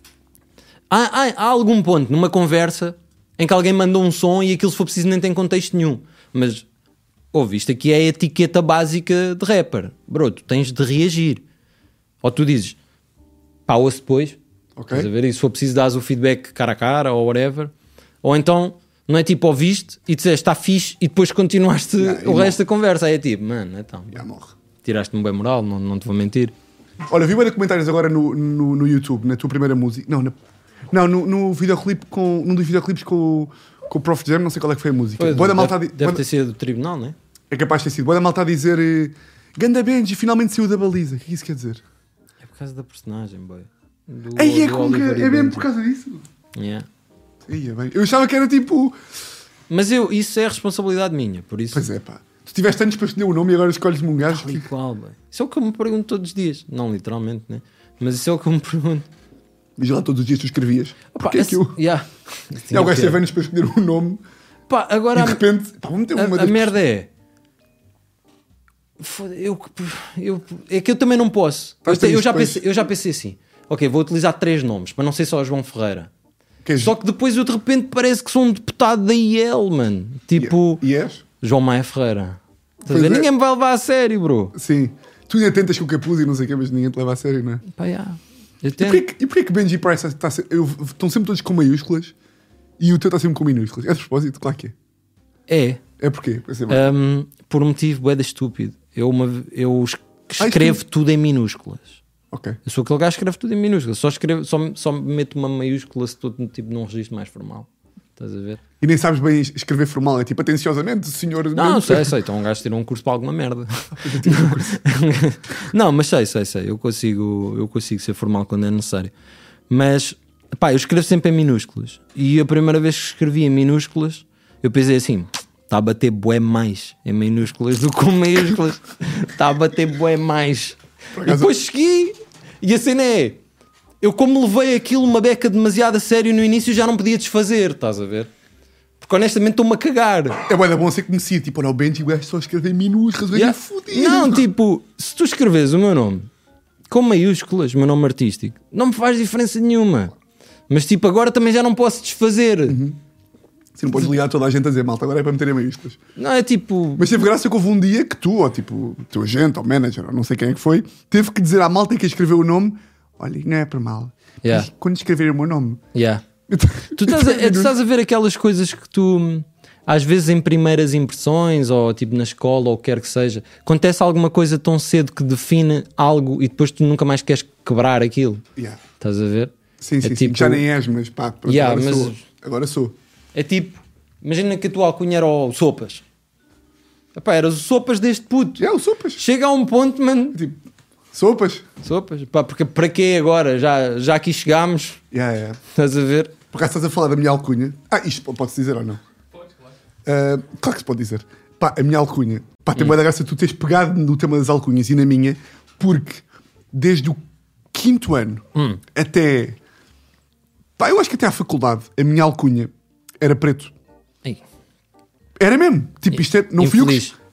Há, há, há algum ponto numa conversa em que alguém mandou um som e aquilo, se for preciso, nem tem contexto nenhum. Mas, ouve, isto aqui é a etiqueta básica de rapper. Bro, tu tens de reagir. Ou tu dizes, pá, ouço depois. Ok. Estás a ver? E se for preciso, dás o feedback cara a cara ou whatever. Ou então, não é tipo, ouviste e disseste, está fixe, e depois continuaste Yeah, e o não. resto da conversa. Aí é tipo, mano, então, Já morre. tiraste-me bem moral, não, não te vou mentir. Olha, vi bué de comentários agora no, no, no YouTube, na tua primeira música. Não, na, não no, no videoclipe com. Num dos videoclipes com, o- com o Prof Jam, não sei qual é que foi a música. Pois, Boa da malta a deve, di- deve bué da- ter sido do tribunal, não é? É capaz de ter sido. Boa da malta a dizer. eh, Ganda Benji, finalmente saiu da baliza. O que é que isso quer dizer? É por causa da personagem, boy. Do, Aí é, do com que, Oliver e é mesmo Benji. por causa disso? Yeah. Aí é bem. Eu achava que era tipo. Mas eu, isso é responsabilidade minha, por isso. Pois é, pá. Tu tiveste anos para escolher o nome e agora escolhes-me um gajo. Tal e que- qual, boy. Isso é o que eu me pergunto todos os dias. Não literalmente, né? Mas isso é o que eu me pergunto. Diz lá todos os dias tu escrevias. Opa, Porquê é esse- que eu. yeah. E há o gajo teve anos para escolher um nome Pá, agora e a, de repente. Pá, vamos meter a, uma a das- merda é. Foda- Eu, eu, é que eu também não posso. Eu, Faz te- eu, triste, já pois. pensei, eu já pensei assim. Ok, vou utilizar três nomes para não ser só João Ferreira. Que és- Só que depois eu de repente parece que sou um deputado da I E L, mano. Tipo, E és? João Maia Ferreira. Estás a Pois ver? é. Ninguém me vai levar a sério, bro. Sim. Tu ainda tentas com o capuz e não sei o que, mas ninguém te leva a sério, não é? Pá, yeah. Eu E porquê, tento. que- e porquê que Benji Price está se- eu- estão sempre todos com maiúsculas e o teu está sempre com minúsculas? É de propósito? Claro que é. É. É porquê? Para ser bem. hum, por um motivo bué da estúpido. Eu, uma, eu es- Ah, escrevo isto- tudo em minúsculas. Ok. Eu sou aquele gajo que escreve tudo em minúsculas. Só, escrevo, só, só meto uma maiúscula se estou tipo, num registro mais formal. Estás a ver? E nem sabes bem escrever formal, é tipo atenciosamente, senhor. Não, sei, sei. Então um gajo tirou um curso para alguma merda. Não, mas sei, sei, sei. Eu consigo, eu consigo ser formal quando é necessário. Mas, pá, eu escrevo sempre em minúsculas. E a primeira vez que escrevi em minúsculas, eu pensei assim: está a bater bué mais em minúsculas do que com maiúsculas. Está a bater bué mais. E acaso- depois segui. E a cena é: eu, como levei aquilo uma beca demasiado a sério no início, já não podia desfazer. Estás a ver? Porque honestamente estou-me a cagar. É bué da bom ser conhecido. Tipo, olha, o Benji, o gajo só escreve em minúsculas, o gajo é Yeah. fodido. Não, tipo, se tu escreves o meu nome com maiúsculas, o meu nome artístico, não me faz diferença nenhuma. Mas tipo, agora também já não posso desfazer. Você não podes ligar toda a gente a dizer, malta, agora é para meter em maiúsculas. Não é tipo. Mas teve graça que houve um dia que tu, ou tipo, o teu agente, ou manager, ou não sei quem é que foi, teve que dizer à malta que escreveu o nome: olha, não é para mal. Yeah. Mas quando escrever o meu nome. Yeah. Tu estás, a, é, tu estás a ver aquelas coisas que tu, às vezes em primeiras impressões, ou tipo na escola, ou o que quer que seja, acontece alguma coisa tão cedo que define algo e depois tu nunca mais queres quebrar aquilo. Yeah. Estás a ver? Sim, sim, é sim. tipo, Já nem és, mas pá, pronto, Yeah, agora, mas- sou. agora sou. É tipo, imagina que a tua alcunha era o Sopas. Epá, eras o Sopas deste puto. Já, o sopas. Chega a um ponto, mano. Tipo, sopas. Sopas? Pá, porque para quê agora? Já, já aqui chegámos. Yeah, yeah. Estás a ver? Por acaso estás a falar da minha alcunha? Ah, isto pode-se dizer ou não? Pode, claro. Ah, claro que se pode dizer. Pá, a minha alcunha. Pá, Hum. tem muita graça tu teres pegado no tema das alcunhas e na minha, porque desde o quinto ano Hum. até. Pá, eu acho que até à faculdade a minha alcunha era preto. Ei, Era mesmo. Tipo, isto é, não fui eu que. infeliz.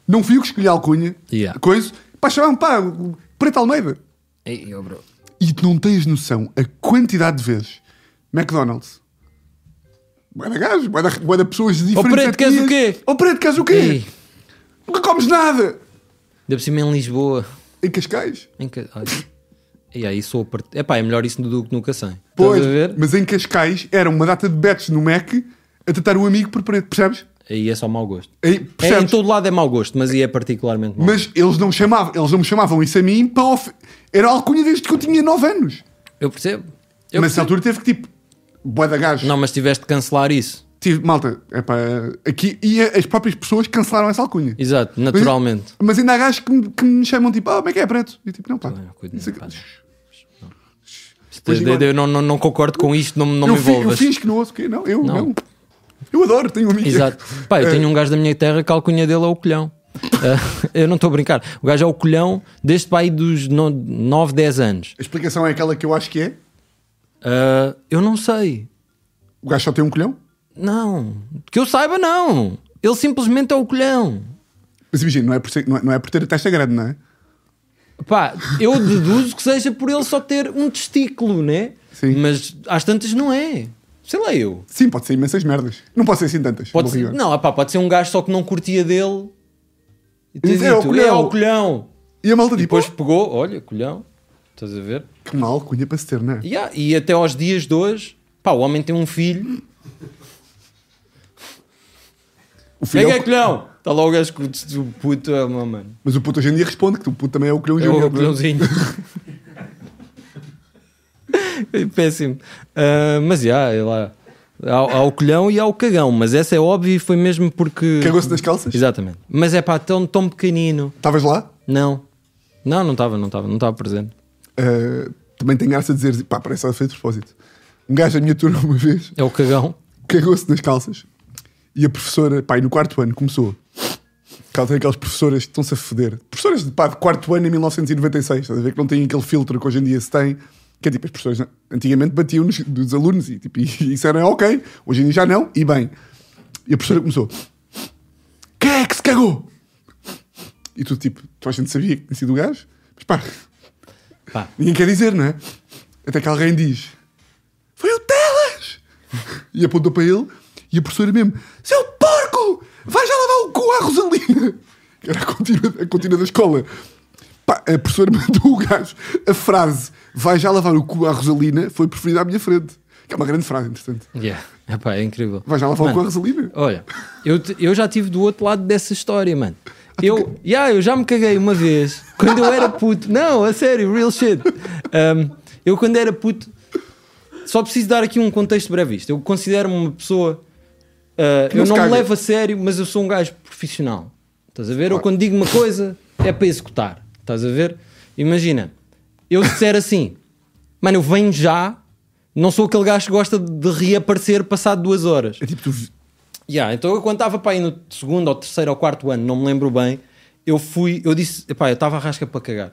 Não fui eu que escolhi a alcunha. Yeah. Coisa. Pá, chamavam, pá, o Preto Almeida. Ei, oh, bro. E tu não tens noção a quantidade de vezes McDonald's. Boa da gajo, boa da, boa da pessoas de diferentes Preto, queres o quê? Ó Preto, queres o quê? Ei. Nunca comes nada. Deve ser em Lisboa. Em Cascais. Em Ca... E aí sou part... Epá, é melhor isso do que nunca sem. Pois, Estás a ver? mas em Cascais era uma data de betos no Mac a tratar o amigo por Preto, percebes? Aí é só mau gosto. Aí, É, em percebes? todo lado é mau gosto, mas aí é particularmente mau. Mas eles não, chamavam, eles não me chamavam isso a mim para of... Era a alcunha desde que eu tinha nove anos. Eu percebo. Eu mas nessa percebo. altura teve que tipo, bué da gajo. Não, mas tiveste de cancelar isso. Tive, malta, epá, aqui, e as próprias pessoas cancelaram essa alcunha. Exato, naturalmente. Mas, mas ainda há gajos que me, que me chamam tipo, ah, como é que é Preto? E eu tipo, não pá. Não, cuida, Isso não, é- pá, Pois De- igual. de- Eu não, não, não concordo com isto, não, não eu me fi- envolvas. Eu fiz que não ouço o quê? Não, eu não. Não. Eu adoro, tenho um amigo. Exato. Pá, eu É. tenho um gajo da minha terra que a alcunha dele é o Colhão. Ah, eu não estou a brincar. O gajo é o Colhão desde pai dos nove, dez anos. A explicação é aquela que eu acho que é. Ah, eu não sei. O gajo só tem um colhão. Não. Que eu saiba, não. Ele simplesmente é o Colhão. Mas imagina, não é por, ser- não é, não é por ter a testa grande, não é? Pá, eu deduzo que seja por ele só ter um testículo, né? Sim. Mas às tantas não é. Sei lá eu. Sim, pode ser imensas merdas. Não pode ser assim tantas. Pode Bom ser, rigor. não, pá, pode ser um gajo só que não curtia dele e ter Mas é dito, o Colhão. é o Colhão. E a malta E tipo, depois pegou, olha, Colhão, estás a ver? oh, que mal cunha para se ter, não é? Yeah, e até aos dias de hoje, pá, o homem tem um filho. O Quem filho é é o... Colhão? Está lá o gajo que o puto é uma mano. Mas o puto hoje em dia responde que o puto também é o colhão É júnior, o não é? Colhãozinho. Péssimo. Ah, mas já, é lá. Há, há o Colhão e há o Cagão, mas essa é óbvio e foi mesmo porque. Cagou-se nas calças? Exatamente. Mas é pá, tão, tão pequenino. Estavas lá? Não. Não, não estava, não estava, não estava presente. Uh, também tem graça a dizer, pá, parece que foi de propósito. Um gajo da minha turma uma vez É o Cagão. cagou-se nas calças e a professora, pá, e no quarto ano começou. Ela tem aquelas professoras que estão-se a foder. Professoras de, pá, de quarto ano em mil novecentos e noventa e seis, estás a ver que não têm aquele filtro que hoje em dia se tem, que é tipo, as professoras antigamente batiam nos dos alunos e, tipo, e isso era ok, hoje em dia já não, e bem. E a professora começou: quem é que se cagou? E tu, tipo, tu a gente sabia que tinha sido o gajo, mas pá, Pá. ninguém quer dizer, não é? Até que alguém diz: foi o Telas! E apontou para ele e a professora mesmo: seu porco! Vai já lavar o cu à Rosalina! Que era a contínua, a contínua da escola. Pá, a professora mandou o gajo. A frase vai já lavar o cu à Rosalina foi preferida à minha frente. Que é uma grande frase, entretanto. Yeah. Epá, é incrível. Vai já lavar Mano, o cu à Rosalina. Olha, eu, te- eu já estive do outro lado dessa história, mano. Eu, yeah, eu já me caguei uma vez quando eu era puto. Não, a sério, real shit. Um, eu quando era puto, só preciso dar aqui um contexto breve. Isto. Eu considero-me uma pessoa. uh, Que não eu se não me caga. levo a sério, mas eu sou um gajo profissional. Estás a ver? Eu quando digo uma coisa é para executar. Estás a ver? Imagina, eu disser assim, mano, eu venho já, não sou aquele gajo que gosta de reaparecer passado duas horas. É tipo, tu. Yeah, então eu quando estava para aí no segundo ou terceiro ou quarto ano, não me lembro bem, eu fui, eu disse, epá, eu estava à rasca para cagar.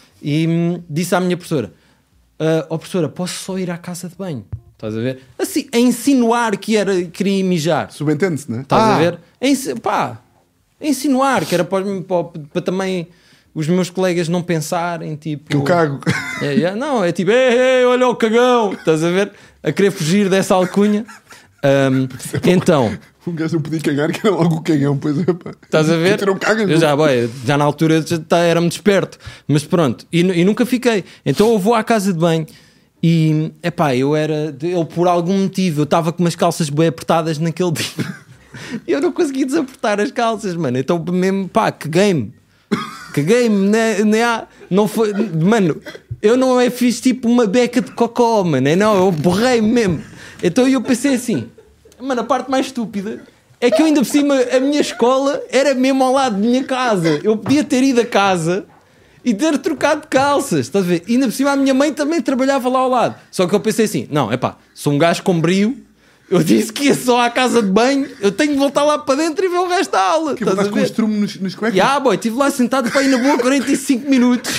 E hum, disse à minha professora: ah, ó professora, posso só ir à casa de banho? Estás a ver? Assim, a insinuar que era, queria ir mijar. Subentende-se, não é? Estás Ah, a ver? A insi- pá, a insinuar que era para, para, para também os meus colegas não pensarem, tipo... Que eu cago. É, é, não, é tipo, ei, ei, olha o cagão, estás a ver? A querer fugir dessa alcunha. Um, então, Um gajo não podia cagar, que era logo o cagão, pois é, pá. estás a ver? Tu não cagas, Eu não? já, boy, já na altura já tá- era-me desperto, mas pronto, e, nu- e nunca fiquei. Então eu vou à casa de banho e, epá, eu era, eu por algum motivo, eu estava com umas calças bem apertadas naquele dia e eu não consegui desapertar as calças, mano. Então mesmo, pá, caguei-me. Caguei-me, né, né, não foi, mano, eu não é fiz tipo uma beca de cocó, mano, é, não, eu borrei-me mesmo. Então eu pensei assim, mano, a parte mais estúpida é que eu ainda por cima, a minha escola era mesmo ao lado da minha casa. Eu podia ter ido a casa e ter trocado de calças, estás a ver? E ainda por cima a minha mãe também trabalhava lá ao lado. Só que eu pensei assim, não, é pá, sou um gajo com brio, eu disse que ia só à casa de banho, eu tenho de voltar lá para dentro e ver o resto da aula. Que Estás a botaste com um ver? estrume nos, nos cuecas. E ah, boy, estive lá sentado para ir na boa quarenta e cinco minutos.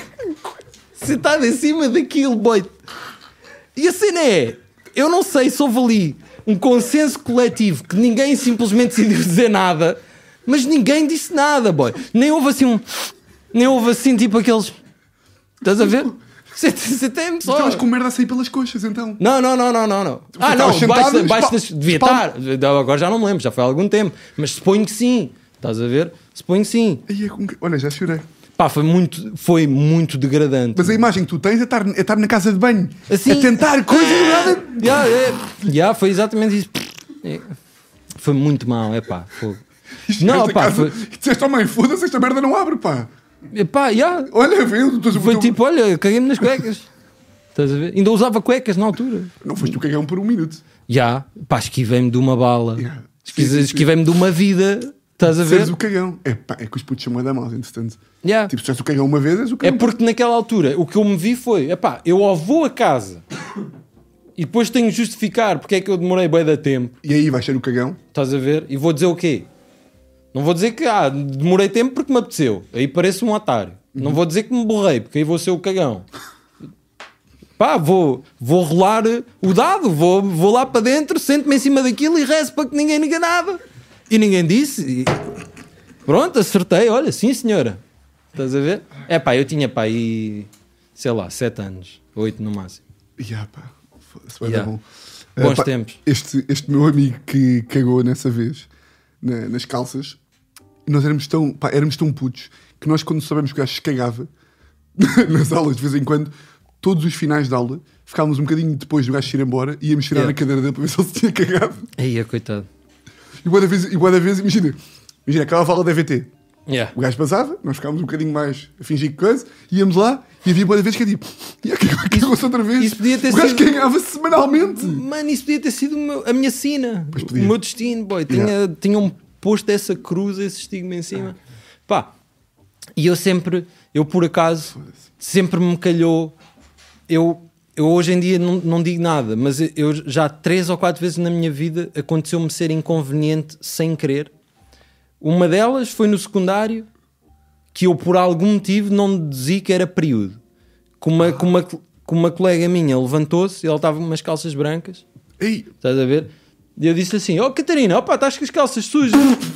Sentado em cima daquilo, boy. E a cena é, eu não sei se houve ali um consenso coletivo que ninguém simplesmente decidiu dizer nada, Mas ninguém disse nada, boy. Nem houve assim um... Nem houve assim, tipo aqueles... Estás a ver? Você tem só... Estavas com merda a sair pelas coxas, então. Não, não, não, não, não. não. Ah, não, baixo, baixo das... Devia estar. Agora já não me lembro, já foi há algum tempo. Mas suponho que sim. Estás a ver? Suponho que sim. Ai, é com... Olha, já chorei. Pá, foi muito, foi muito degradante. Mas a imagem que tu tens é estar, é estar na casa de banho. Assim, é tentar coisas de nada. Já, é, já, foi exatamente isso. É, foi muito mal, é pá. Foi... Não, pá, casa, foi... Disseste, oh mãe, foda-se, esta merda não abre, pá. É pá, já. Olha, viu? Foi tu... tipo, olha, caguei-me nas cuecas. Estás a ver? Ainda usava cuecas na altura. Não foste tu cagão por um minuto. Já, pá, esquivei-me de uma bala. Yeah. Esquivei-me de uma vida. Estás a ver? Seres o cagão. É pá, é que os putos chamam da mal, entretanto. Yeah. Tipo, se és o cagão uma vez, és o cagão. É porque naquela altura o que eu me vi foi, epá, eu ou vou a casa e depois tenho de justificar porque é que eu demorei bem da tempo. E aí vais ser o cagão. Estás a ver? E vou dizer o quê? Não vou dizer que ah, demorei tempo porque me apeteceu. Aí pareço um otário. Uhum. Não vou dizer que me borrei, porque aí vou ser o cagão. Pá, vou, vou rolar o dado, vou, vou lá para dentro, sento-me em cima daquilo e rezo para que ninguém diga nada. E ninguém disse. E... Pronto, acertei. Olha, sim senhora. Estás a ver? É pá, eu tinha pá aí, sei lá, sete anos, oito no máximo. Yeah, pá. Vai Yeah. dar bom. Bons Uh, pá, tempos. Este, este meu amigo que cagou nessa vez na- nas calças, nós éramos tão, pá, éramos tão putos que nós, quando soubemos que o gajo se cagava nas aulas, de vez em quando, todos os finais de aula, ficávamos um bocadinho depois do gajo ir embora e íamos tirar Yeah. na cadeira dele para ver se ele se tinha cagado. Aí, é coitado. E boa da vez, e boa da vez imagina, imagina, acabava a aula da E V T. Yeah. O gajo passava, nós ficávamos um bocadinho mais a fingir que coisa, íamos lá e havia boa da vez que é tipo, e cagou-se outra vez. isso podia ter o gajo sido- cagava semanalmente. Mano, isso podia ter sido o meu- a minha sina, Pois o podia. meu destino, boy. Tinha, Yeah. Tinham posto essa cruz, esse estigma em cima. Pá, e eu sempre, eu por acaso, sempre me calhou. Eu, eu hoje em dia não, não digo nada, mas eu já três ou quatro vezes na minha vida aconteceu-me ser inconveniente sem querer. Uma delas foi no secundário, que eu por algum motivo não dizia que era período. Com uma, com uma, com uma colega minha levantou-se, ela estava com umas calças brancas, Ei, estás a ver? E eu disse assim: oh Catarina, opa, estás com as calças sujas.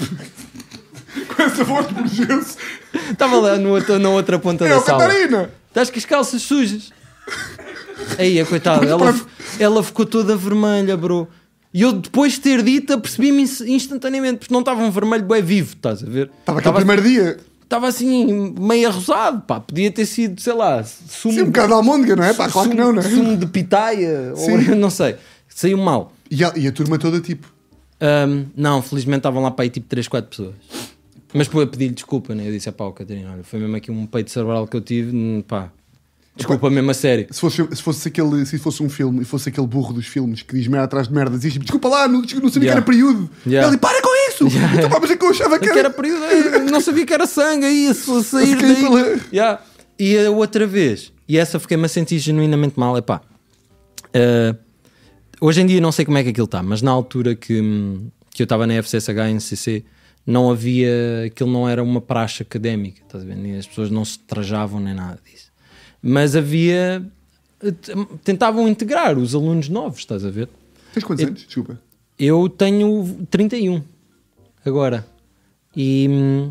com essa voz de urgência. Estava lá no outro, na outra ponta É da o sala. Catarina! Estás com as calças sujas. Aí, a coitada, ela, ela ficou toda vermelha, bro. E eu, depois de ter dito, apercebi-me ins- instantaneamente, porque não estava um vermelho bem vivo, estás a ver? Estava aquele primeiro dia. Estava assim, meio arrosado, pá. Podia ter sido, sei lá, sumo, Sim, um bocado de almôndega, não é? Pá, claro que não, não é? sumo de pitaia, ou Sim. eu não sei. Saiu mal. E a, e a turma toda tipo, Ahm, não, felizmente estavam lá para aí tipo três, quatro pessoas. Mas depois a pedir-lhe desculpa, né? Eu disse: pá, Catarina, olha, foi mesmo aqui um peito cerebral que eu tive, hum, pá. Desculpa mesmo a sério. se fosse, se fosse aquele, se fosse um filme e fosse aquele burro dos filmes que diz merda atrás de merda, diz tipo, desculpa lá, não, não sabia Yeah. que era período. Yeah. Ele, para com isso! Yeah. Então, pá, mas é que eu achava que Que era. era período, eu não sabia que era sangue aí, a sair fiquei daí. pela- Yeah. E a outra vez, e essa fiquei-me a sentir genuinamente mal, é pá. Uh, hoje em dia não sei como é que aquilo está, mas na altura que, hum, que eu estava na F C S H e N C C, não havia, aquilo não era uma praxe académica, estás a ver? Nem as pessoas não se trajavam nem nada disso. Mas havia, tentavam integrar os alunos novos, estás a ver? Tens quantos Eu- anos? Desculpa. Eu tenho trinta e um agora. E. hum,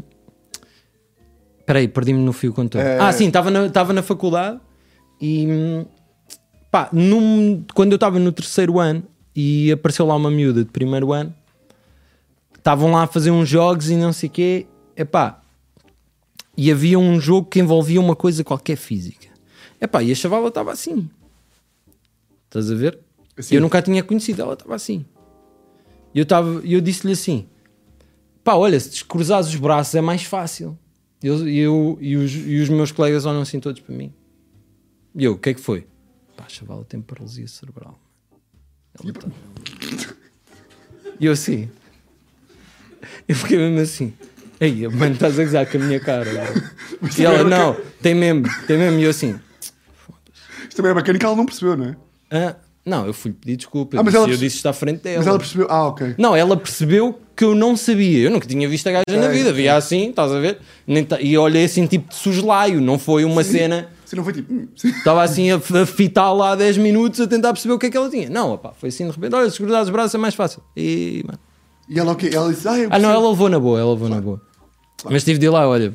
Espera aí, perdi-me no fio condutor. É. Ah, sim, estava na, estava na faculdade e. hum, Pá, num- quando eu estava no terceiro ano e apareceu lá uma miúda de primeiro ano, estavam lá a fazer uns jogos e não sei o quê. Epá, e havia um jogo que envolvia uma coisa qualquer física. Epá, e a chavala estava assim. Estás a ver? Assim? Eu nunca a tinha conhecido, ela estava assim. E eu, tava- eu disse-lhe assim: pá, olha, se descruzares os braços é mais fácil. Eu, eu, e, os, e os meus colegas olham assim todos para mim. E eu, o que é que foi? Pá, a chavala tem paralisia cerebral. Ela tá- E eu assim. Eu fiquei mesmo assim. Ei, mano, estás a gozar com a minha cara. Bro. E ela, não, tem mesmo, tem mesmo. E eu assim. Isto também é bacana que ela não percebeu, não é? Ah, não, eu fui pedir desculpa. Eu, Ah, mas disse, ela eu perce- disse isto à frente dela. Mas ela percebeu. Ah, ok. Não, ela percebeu que eu não sabia. Eu nunca tinha visto a gaja na É, vida. é. Via assim, estás a ver? Nem ta- E olhei assim, tipo de soslaio. Não foi uma cena. Se não foi tipo. hum, sim. Estava assim a, a fitar lá dez minutos a tentar perceber o que é que ela tinha. Não, opá, foi assim de repente. Olha, se cruzar os braços é mais fácil. E, mano, E ela o quê? Ela disse, ah, eu Ah, não, percebo. ela levou na boa, ela levou na boa. Mas tive de ir lá, olha,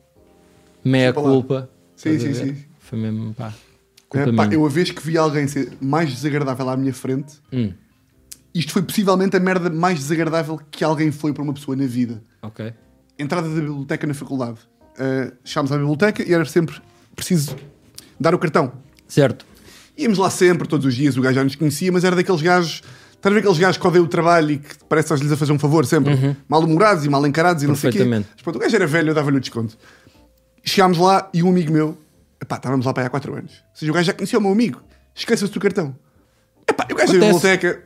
meia Desculpa lá. culpa. Sim, Estás a sim, ver? sim. Foi mesmo, pá, culpa É, pá, minha. eu a vez que vi alguém ser mais desagradável à minha frente, Hum, isto foi possivelmente a merda mais desagradável que alguém foi para uma pessoa na vida. ok. Entrada da biblioteca na faculdade. Uh, chegámos à biblioteca e era sempre preciso dar o cartão. Certo. Íamos lá sempre, todos os dias, o gajo já nos conhecia, mas era daqueles gajos... Estás a ver aqueles gajos que odeiam o trabalho e que parece que estás-lhes a fazer um favor sempre? Uhum. Mal-humorados e mal encarados e não sei o quê. Perfeitamente. Mas pronto, o gajo era velho, eu dava-lhe o desconto. Chegámos lá e um amigo meu... Epá, estávamos lá para aí há quatro anos. Ou seja, o gajo já conhecia o meu amigo. Esqueça-se do cartão. Epá, o gajo da Acontece. biblioteca...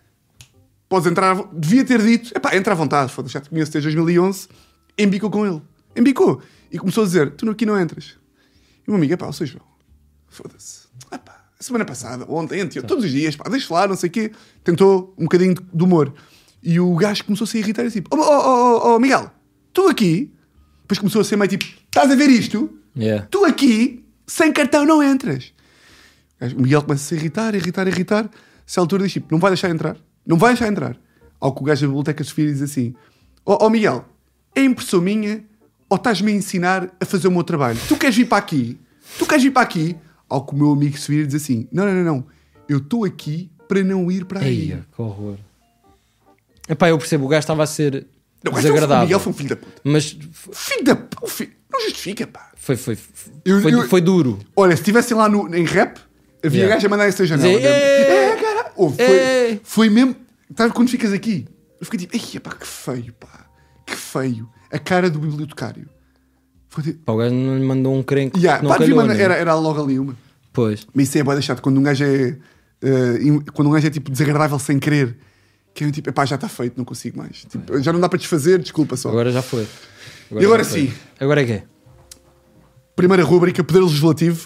Podes entrar... à vo- Devia ter dito... Epá, entra à vontade. Foda-se, já te conheço desde dois mil e onze. Embicou com ele. Embicou. E começou a dizer, tu aqui não entras. E o meu amigo, epá, ou seja, foda-se. Epá, a semana passada, ontem, ontem, todos os dias, pá, deixa lá, não sei o quê. Tentou um bocadinho de humor. E o gajo começou a se irritar e tipo, oh, oh, oh, oh, Miguel, tu aqui... Depois começou a ser meio tipo, estás a ver isto? Yeah. Tu aqui, sem cartão não entras. O Miguel começa a se irritar, irritar, irritar. Se a altura diz tipo, não vai deixar entrar. Não vai deixar entrar. Ao que o gajo da biblioteca se vira e diz assim, oh, oh Miguel, é impressão minha ou estás-me a ensinar a fazer o meu trabalho? Tu queres vir para aqui? Tu queres vir para aqui? Ao que o meu amigo se vira e diz assim, não, não, não, não. Eu estou aqui para não ir para aí. Eia, que horror. Epá, eu percebo, o gajo estava a ser Não, o gajo foi- desagradável. O Miguel foi um filho da puta. Mas Filho da puta. Filho- Não justifica, pá. foi, foi, Eu- foi, eu- foi duro. Olha, se estivessem lá no, em rap, havia Yeah. gajo a mandar essa janela. Dizer, mesmo. "Ei, É, cara. Ouve, foi, ei." foi mesmo. Sabe quando ficas aqui? Eu fiquei tipo, ei, pá, que feio, pá. Que feio. A cara do bibliotecário. Foi tipo, Pá, o gajo não lhe mandou um crenque yeah, que não pá, devia calhou, mandar- né? era, era logo ali uma. Pois. Mas isso é bué deixado. Quando um gajo é. eh, im- quando um gajo é tipo desagradável sem querer, que é tipo, epá, já está feito, não consigo mais. Tipo, já não dá para desfazer, desculpa só. Agora já foi. E agora já foi. sim. Agora é que é? Primeira rúbrica, Poder Legislativo.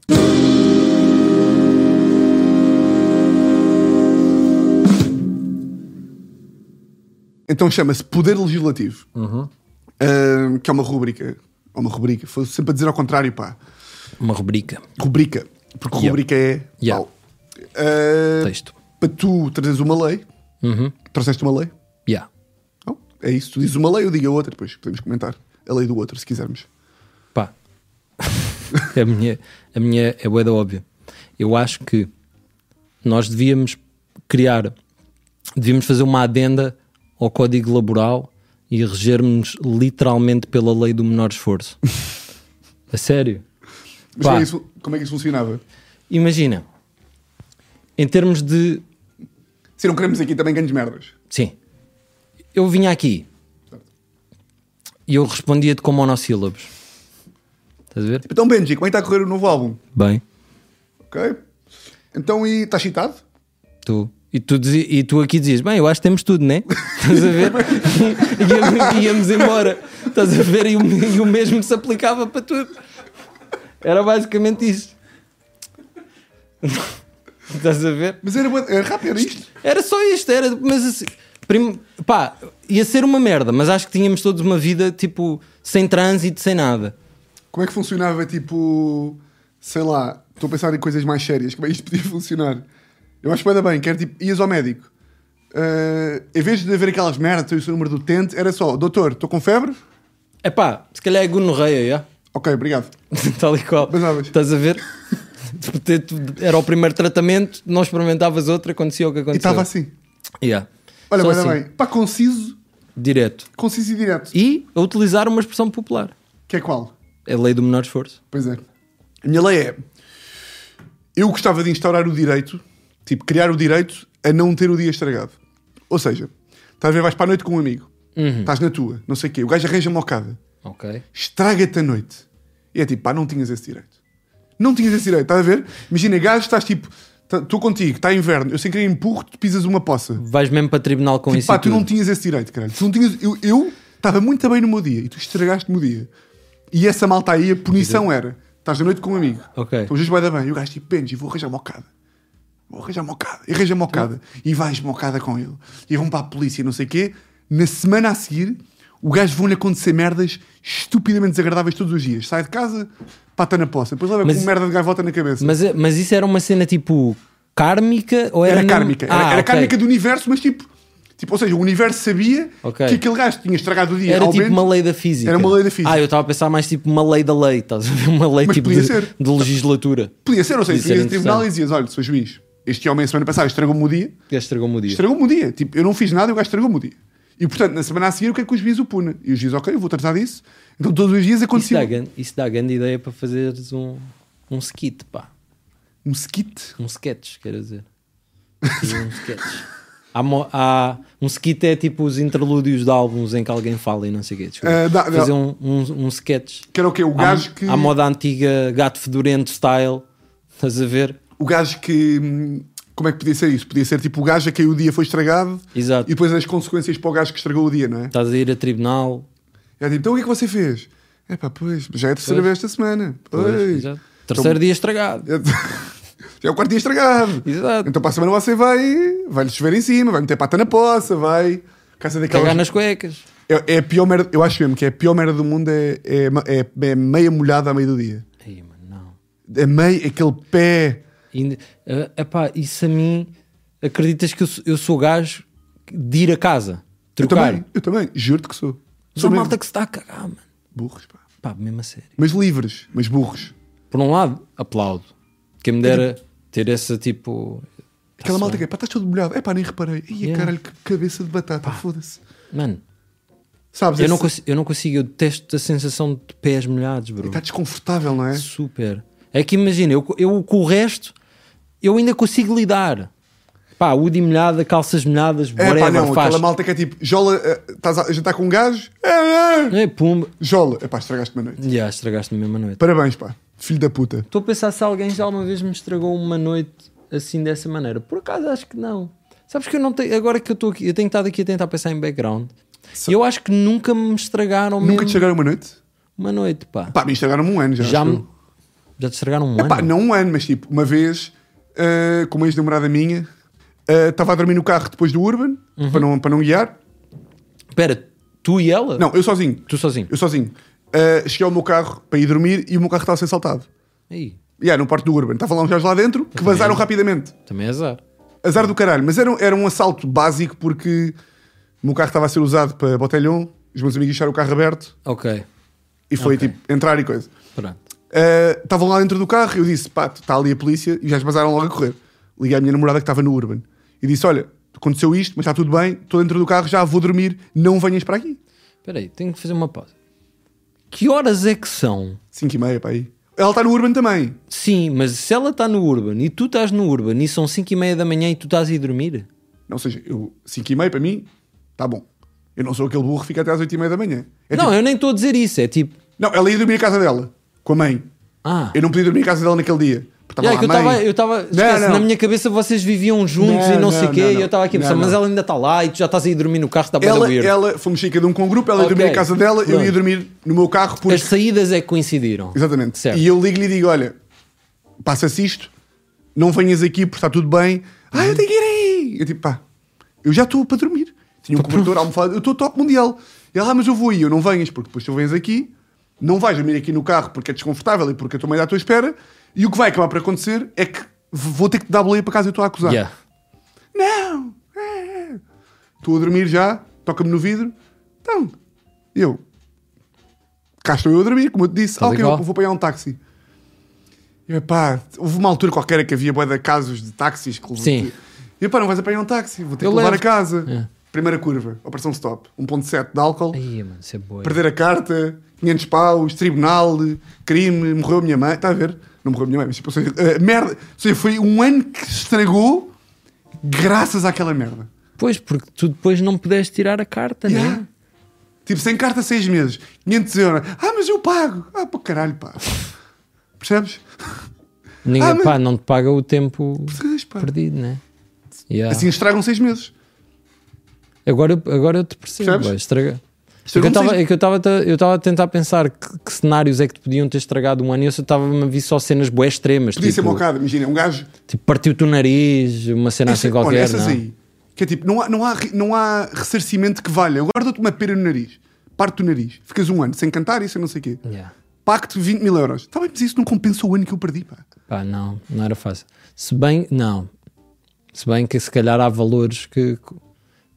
Então chama-se Poder Legislativo. Uhum. Ah, que é uma rúbrica. Ou uma rubrica. Foi sempre a dizer ao contrário, pá. Uma rubrica. Rubrica. Porque Yeah. rubrica é. Yeah. pau. Ah, Texto. para tu trazeres uma lei. Uhum. Trouxeste uma lei? Yeah. Não, é isso. Tu dizes uma lei, eu digo a outra. Depois podemos comentar a lei do outro, se quisermos. Pá. a minha, a minha é bué da óbvia. Eu acho que nós devíamos criar, devíamos fazer uma adenda ao Código Laboral e regermos literalmente pela lei do menor esforço. A sério. Mas Pá. como é, que isso, como é que isso funcionava? Imagina, em termos de... Se não queremos aqui também ganhos merdas. Sim. Eu vinha aqui e eu respondia-te com monossílabos. Estás a ver? Então, Benji, como é que está a correr o novo álbum? Bem, Ok? Então, e estás excitado? tu. E tu, dizia, e tu aqui dizias, bem, eu acho que temos tudo, né? Estás a ver? E íamos, íamos embora. Estás a ver? E o, e o mesmo se aplicava para tudo. Era basicamente isso. Estás a ver? Mas era, bué- era rápido, era isto? Era só isto, era, mas assim, prim, pá, ia ser uma merda, mas acho que tínhamos todos uma vida tipo sem trânsito, sem nada. Como é que funcionava, tipo, sei lá, estou a pensar em coisas mais sérias, como é que isto podia funcionar? Eu acho que vai dar bem, que era tipo, ias ao médico, uh, em vez de haver aquelas merdas, o seu número do utente, era só, doutor, estou com febre? É pá, se calhar é gonorreia, já? Ok, obrigado. Tal e qual. Pensavas? Estás a ver? Era o primeiro tratamento, não experimentavas outra, acontecia o que E aconteceu. estava assim. Yeah. Olha, Só vai dar assim, bem. Pá, conciso, direto. conciso e direto. E a utilizar uma expressão popular. Que é qual? É a lei do menor esforço. Pois é. A minha lei é, eu gostava de instaurar o direito, tipo, criar o direito a não ter o dia estragado. Ou seja, estás a ver, vais para a noite com um amigo, Uhum. estás na tua, não sei o quê, o gajo arranja mocada, Ok. estraga-te a noite. E é tipo, pá, não tinhas esse direito. Não tinhas esse direito, estás a ver? Imagina, gajo, estás tipo, estou contigo, está inverno, eu sem querer empurro, tu pisas uma poça. Vais mesmo para tribunal com Tipo, isso pá, e tu tudo. não tinhas esse direito, caralho. Tu não tinhas, eu eu estava muito bem no meu dia e tu estragaste-me o dia. E essa malta aí, a punição era, estás na noite com um amigo. Ok. Então, às vezes vai dar bem. E o gajo tipo, Benji, vou arranjar mocada. Vou arranjar mocada. E arranja mocada. E vais mocada com ele. E vão para a polícia, não sei o quê. Na semana a seguir, o gajo vão-lhe acontecer merdas estupidamente desagradáveis todos os dias. Sai de casa, pata na poça. Depois leva Mas- com merda de gaivota na cabeça. Mas, mas isso era uma cena tipo kármica ou era. Era mesmo- kármica. Era, Ah, era ok. kármica do universo, mas tipo, Tipo, ou seja, o universo sabia Ok. que aquele gajo tinha estragado o dia. Era ao tipo menos. uma lei da física. Era uma lei da física. Ah, eu estava a pensar mais tipo uma lei da lei. Estás a ver? Uma lei Mas tipo podia de, ser. de legislatura. Podia ser, ou seja, Podia tu ser ias a tribunal e interessante. dizias: olha, sou juiz, este homem a semana passada estragou-me o dia. Que estragou-me o dia. Estragou-me o dia. Tipo, eu não fiz nada e o gajo estragou-me o dia. E portanto, na semana a seguir, o que é que o juiz o pune? E o juiz, ok, eu vou tratar disso. Então todos os dias Isso acontecia dá, gan- isso dá grande ideia para fazeres um, um skit, pá. um skit. Um sketch, quer dizer. Fazer um sketch. Há, mo- há- um skit é tipo os interlúdios de álbuns em que alguém fala e não sei o quê. Desculpa. Ah, dá- dá. Fazer um, um, um sketch. Que era o quê? O À, gajo que. à moda antiga, gato fedorento style. Estás a ver? O gajo que. hum, Como é que podia ser isso? Podia ser tipo o gajo a quem o dia foi estragado Exato. e depois as consequências para o gajo que estragou o dia, não é? Estás a ir a tribunal. É tipo, então o que é que você fez? É pá, pois, já é a terceira Pois. vez esta semana. Pois, Pois. exato. Terceiro dia estragado. Já é o quarto dia estragado. Exato. Então para a semana você vai, vai-lhe chover em cima, vai meter pata na poça, vai. Caça daquelas... Cagar nas cuecas. é, é a pior merda, eu acho mesmo que é a pior merda do mundo é, é, é, é meia molhada a meio do dia. Ai, mano, não. É meio, aquele pé. Ainda, uh, epá, isso a mim, acreditas que eu, sou- eu sou gajo de ir a casa, Eu trocar. também, eu também, juro-te que sou. Mas Sou a mesmo. malta que se está a cagar, mano. Burros, pá. Pá, mesmo a sério. Mas livres, mas burros. Por um lado, aplaudo. Quem me dera ter essa tipo. Aquela Tá-se malta bem. que é, pá, estás todo molhado. É pá, nem reparei. Ia Yeah. caralho, que cabeça de batata, foda-se. Mano, Sabes? eu não, esse- consigo, eu não consigo, eu detesto a sensação de pés molhados, bro. Está desconfortável, não é? Super. É que imagina, eu, eu com o resto, eu ainda consigo lidar. Pá, Udi molhada, calças molhadas, É whatever, pá, não, faz. aquela malta que é tipo, Jola, eh, estás a jantar com um gajo? É, é. É, pumba. Jola, é pá, estragaste-me a noite. Já, estragaste na mesma noite. Parabéns, pá, filho da puta. Estou a pensar se alguém já alguma vez me estragou uma noite assim dessa maneira. Por acaso acho que não. Sabes que eu não tenho. Agora que eu estou aqui, eu tenho estado aqui a tentar pensar em background. Só- E eu acho que nunca me estragaram Nunca mesmo te estragaram uma noite? uma noite, pá. Pá, me estragaram-me um ano já. já acho me. eu. Já te estragaram um É pá, ano? não um ano, mas tipo, uma vez, eh, com uma ex-namorada minha, eh, estava a dormir no carro depois do Urban, Uhum. para, não, para não guiar. Espera, tu e ela? Não, eu sozinho. Tu sozinho. Eu sozinho. Eh, cheguei ao meu carro para ir dormir e o meu carro estava a ser assaltado. Aí, E yeah, no porto do Urban. Estavam lá uns gajos lá dentro que também. vazaram rapidamente. também é azar. Azar do caralho. Mas era, um- era um assalto básico porque o meu carro estava a ser usado para botelhão, os meus amigos deixaram o carro aberto Ok, e foi Ok. tipo entrar e coisa. pronto. Eh, Estavam lá dentro do carro e eu disse, pá, está ali a polícia e já vazaram logo a correr. Liguei à minha namorada que estava no Urban e disse, olha, aconteceu isto, mas está tudo bem, estou dentro do carro, já vou dormir, não venhas para aqui. Espera aí, tenho que fazer uma pausa. Que horas é que são? cinco e meia para aí. Ela está no Urban também. Sim, mas se ela está no Urban e tu estás no Urban e são cinco e meia da manhã e tu estás a ir dormir? Não, ou seja, eu, cinco e meia para mim, está bom. Eu não sou aquele burro que fica até às oito e meia da manhã. É não, tipo- eu nem estou a dizer isso, é tipo... não, ela ia dormir em casa dela, com a mãe. Ah, Eu não podia dormir em casa dela naquele dia. porque já, estava é que eu lá a mãe. estava, eu estava, Não, esquece, não. na minha cabeça vocês viviam juntos Não, e não, sei o não, quê, não, e não. eu estava aqui a pensar, Não, mas não. ela ainda está lá e tu já estás a ir dormir no carro, está bem da Ela, weird. ela, fomos sair cada um com um grupo, ela ia Ok. dormir em casa dela, eu ia Pronto. dormir no meu carro, porque... As saídas é que coincidiram. Exatamente. Certo. E eu ligo-lhe e digo, olha, passa-se isto, não venhas aqui porque está tudo bem. Ah, eu tenho que ir aí. Eu tipo, pá, eu já estou para dormir. Tinha um cobertor, almofada, eu estou top mundial. E ela, ah, mas eu vou aí, eu não venhas, porque depois tu vens aqui, não vais dormir aqui no carro porque é desconfortável e porque eu estou meio à tua espera, e o que vai acabar por acontecer é que vou ter que te dar boleia para casa e eu estou a acusar. Yeah. Não! é. Estou a dormir já, toca-me no vidro. Então, eu... Cá estou eu a dormir, como eu te disse. Tá Ah, ok, legal. eu vou apanhar um táxi. E pá, houve uma altura qualquer que havia bué de casos de táxis. Que Sim. E pá, não vais apanhar um táxi, vou ter Eu que levar levo. a casa. É. Primeira curva, operação stop. um ponto sete de álcool, Ai, mano, isso é boa. perder a carta, quinhentos paus, tribunal, crime, morreu a minha mãe. Está a ver? Não morreu a minha mãe, mas tipo, ou seja, uh, merda. Ou seja, foi um ano que se estragou graças àquela merda. Pois, porque tu depois não pudeste tirar a carta, Yeah. não é? Tipo, sem carta, seis meses, quinhentos euros. Ah, mas eu pago. Ah, pô, caralho, pá. Percebes? Ninguém, Ah, mas- pá, não te paga o tempo Percebes, pá? perdido, né? Yeah. Assim estragam seis meses. Agora, eu- agora eu te percebo, Percebes? boy, estraga. É que eu Estragam estava seis- é que eu estava a- eu estava a tentar pensar que, que cenários é que te podiam ter estragado um ano e eu só estava a ver só cenas bué extremas. Podia ser tipo, mocado, imagina, um gajo. tipo, partiu-te o nariz, uma cena assim Essa- olha, qualquer. essas não? aí. Que é tipo, não há, não há, não há ressarcimento que valha. Agora dou-te uma pera no nariz. Parte do nariz. Ficas um ano sem cantar e sem não sei o quê. Yeah. Pacto vinte mil euros. Está bem, mas isso não compensa o ano que eu perdi, pá. Pá, não, não era fácil. Se bem, não. Se bem que se calhar há valores que. que-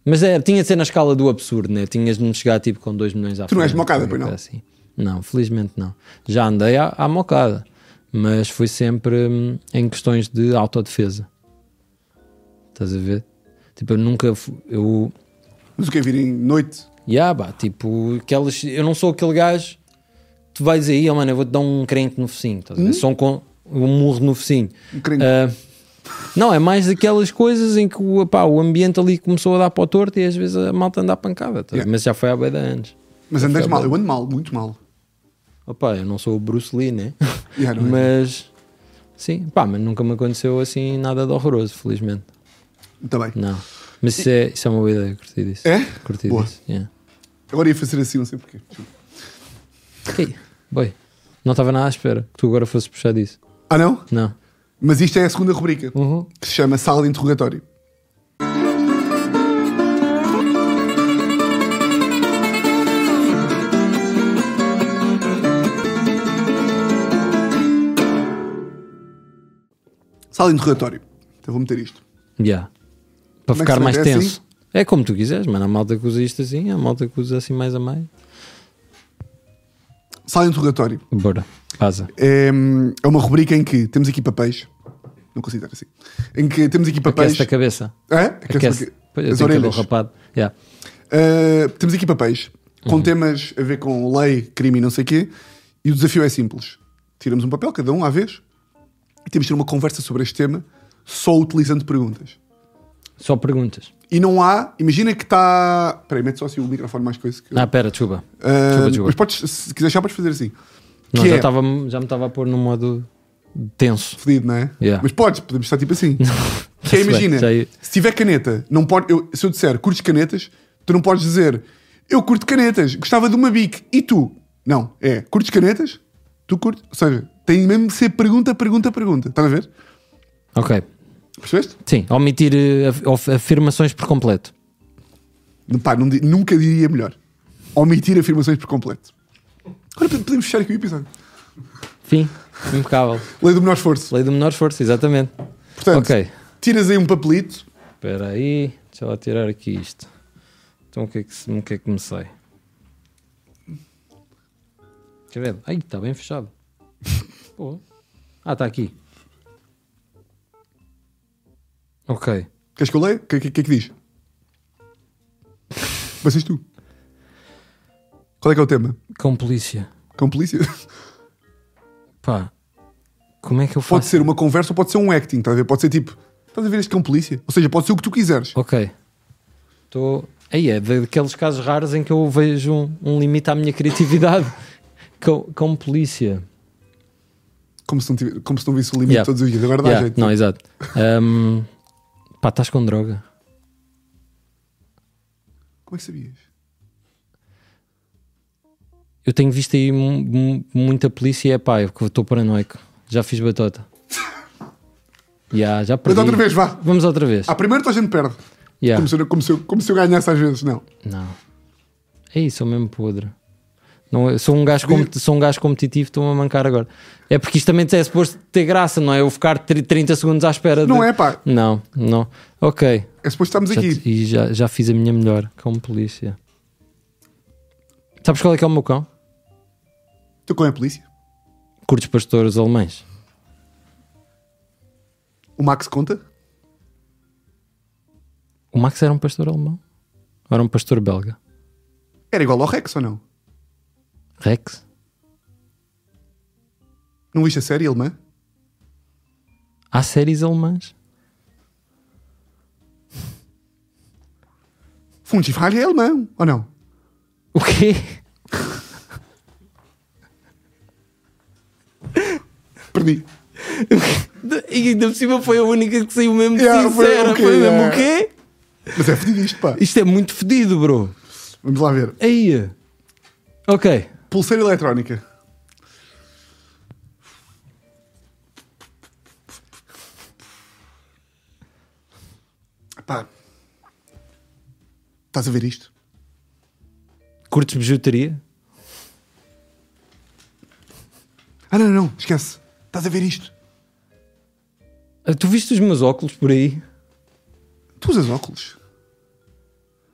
Mas é, tinha de ser na escala do absurdo, né? Tinhas de me chegar tipo com dois milhões à Tu não és frente, mocada, qualquer pois não? coisa assim. Não, felizmente não. Já andei à, à mocada, mas foi sempre hum, em questões de autodefesa. Estás a ver? Tipo, eu nunca. fu- Eu. Mas o que é vir em noite? Yeah, bah, tipo, aquelas. Eu não sou aquele gajo. Tu vais aí, oh, mano, eu vou-te dar um crente no focinho. Estás a ver? Só um, com- um murro no focinho. Um crente. Ah, não, é mais daquelas coisas em que o, pá, o ambiente ali começou a dar para o torto e às vezes a malta anda à pancada. Tá? Yeah. Mas já foi há bem de anos. Mas andas foi mal, bem. eu ando mal, muito mal. Opa, eu não sou o Bruce Lee, né? Yeah, não é? Mas sim, pá, mas nunca me aconteceu assim nada de horroroso, felizmente. Muito bem. Não. Mas isso é, isso é uma boa ideia, curti disso. É? Curti Boa. disso. Yeah. Agora ia fazer assim, não sei porquê. Ok, boi. Não estava nada à espera que tu agora fosses puxar disso. Ah, não? Não. Mas isto é a segunda rubrica, Uhum. que se chama Sala de Interrogatório. Sala de interrogatório. Então vou meter isto. Yeah. Para Como é que ficar se mais mete? É tenso. assim? É como tu quiseres, mano. A malta que usa isto assim, a malta que usa assim mais a mais. Sala de interrogatório. Bora, passa. É, é uma rubrica em que temos aqui papéis. Não consigo dar assim. Em que temos aqui papéis. Aquece a cabeça. É? Aquece Aquece. Pois, eu as tenho cabelo orelhas. rapado. Yeah. Uh, temos aqui papéis com Uhum. temas a ver com lei, crime e não sei o quê. E o desafio é simples. Tiramos um papel, cada um à vez, e temos de ter uma conversa sobre este tema só utilizando perguntas. Só perguntas. E não há... Imagina que está... Espera aí, mete só assim o microfone mais coisa. Que... Ah, pera, desculpa. Uh, desculpa, desculpa. Mas podes, se quiseres já podes fazer assim. Não, Que já, é tava, já me estava a pôr num modo tenso. fedido, não é? Yeah. Mas podes, podemos estar tipo assim. Que é, Já se vai, imagina, já ia. se tiver caneta, não pode, eu, se eu disser curtes canetas, tu não podes dizer eu curto canetas, gostava de uma Bic, e tu? Não, é curtes canetas, tu curtes. Ou seja, tem mesmo de ser pergunta, pergunta, pergunta. Estás a ver? Ok. Percebeste? Sim, omitir eh, af- of- afirmações por completo. Não, pá, não di- nunca diria melhor. Omitir afirmações por completo. Agora podemos fechar aqui o episódio. Fim. Impecável. Lei do menor esforço. Lei do menor esforço, exatamente. Portanto, Ok. tiras aí um papelito. Espera aí. Deixa eu lá tirar aqui isto. Então o que é que, se- o que, é que me sai? Quer ver? Ai, está bem fechado. Pô. Ah, está aqui. Ok. Queres que eu leia? O que, que, que é que diz? Mas és tu. Qual é que é o tema? Com polícia. Com polícia? Pá. Como é que eu faço? Pode ser uma conversa ou pode ser um acting, estás a ver? Pode ser tipo, estás a ver este cão polícia? Ou seja, pode ser o que tu quiseres. Ok. Estou. Aí é daqueles casos raros em que eu vejo um, um limite à minha criatividade. Com, com polícia. Como se não, tivesse, como se não visse o limite Yeah. todos os dias. Agora dá Yeah, jeito. não, exato. Um, pá, estás com droga. Como é que sabias? Eu tenho visto aí mu- mu- muita polícia e é pá, eu estou paranoico. Já fiz batota. Yeah, já Mas perdi. outra vez, vá. Vamos outra vez. Ah, primeiro toda a gente perde. Yeah. Como, se eu, como, se eu, como se eu ganhasse às vezes. Não. Não. É isso, sou mesmo podre. Não, eu sou, um gajo com, sou um gajo competitivo, estou-me a mancar agora. É porque isto também é suposto ter graça, não é? Eu ficar tri- trinta segundos à espera de... Não é, pá. Não, não. Ok. É suposto estarmos Já, aqui. te- e já, já fiz a minha melhor como polícia. Sabes qual é que é o meu cão? Tu com a polícia? Curtos pastores alemães. O Max conta? O Max era um pastor alemão? Ou era um pastor belga? Era igual ao Rex ou não? Rex? Não viste a série alemã? Há séries alemãs? Funchifalha é alemão, ou não? O quê? Perdi. E ainda por cima foi a única que saiu mesmo Yeah, foi sincera. o quê? Foi mesmo Yeah. o quê? Mas é fedido isto, pá. Isto é muito fedido, bro. Vamos lá ver. Aí. Ok. Pulseira eletrónica. Pá. Estás a ver isto? Curtes bijuteria? Ah, não, não, não. Esquece. Estás a ver isto? Ah, tu viste os meus óculos por aí? Tu usas óculos?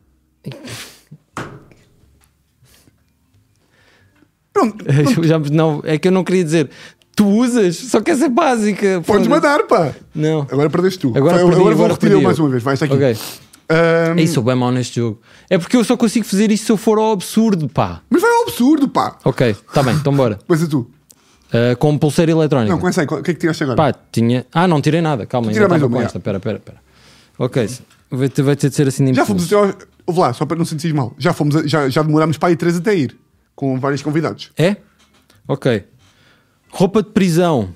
Não, não, Já, não, é que eu não queria dizer. Tu usas, só quer ser básica. podes mandar, pá. Não. Agora perdeste tu. Agora, Foi- perdi, agora vou agora repetir perdi eu eu. mais uma vez. Vai, está aqui. Ok. Ahm, Ei, sou bem mau neste jogo. É porque eu só consigo fazer isto se eu for ao absurdo, pá. Mas vai ao absurdo, pá. Ok, tá bem, então bora. Pois é tu. Uh, com pulseira eletrónica. Não, começa aí. O que é que tiraste agora? Pá, tinha. Ah, não tirei nada, calma, ainda tira mais estava uma, com já. esta. Espera, espera, espera. Ok, vai ter, vai ter de ser assim de Já impulso. fomos até ao... Ouve lá, só para não sentir mal. Já, fomos a- já, já demorámos para aí três até ir. Com vários convidados. É? Ok. Roupa de prisão.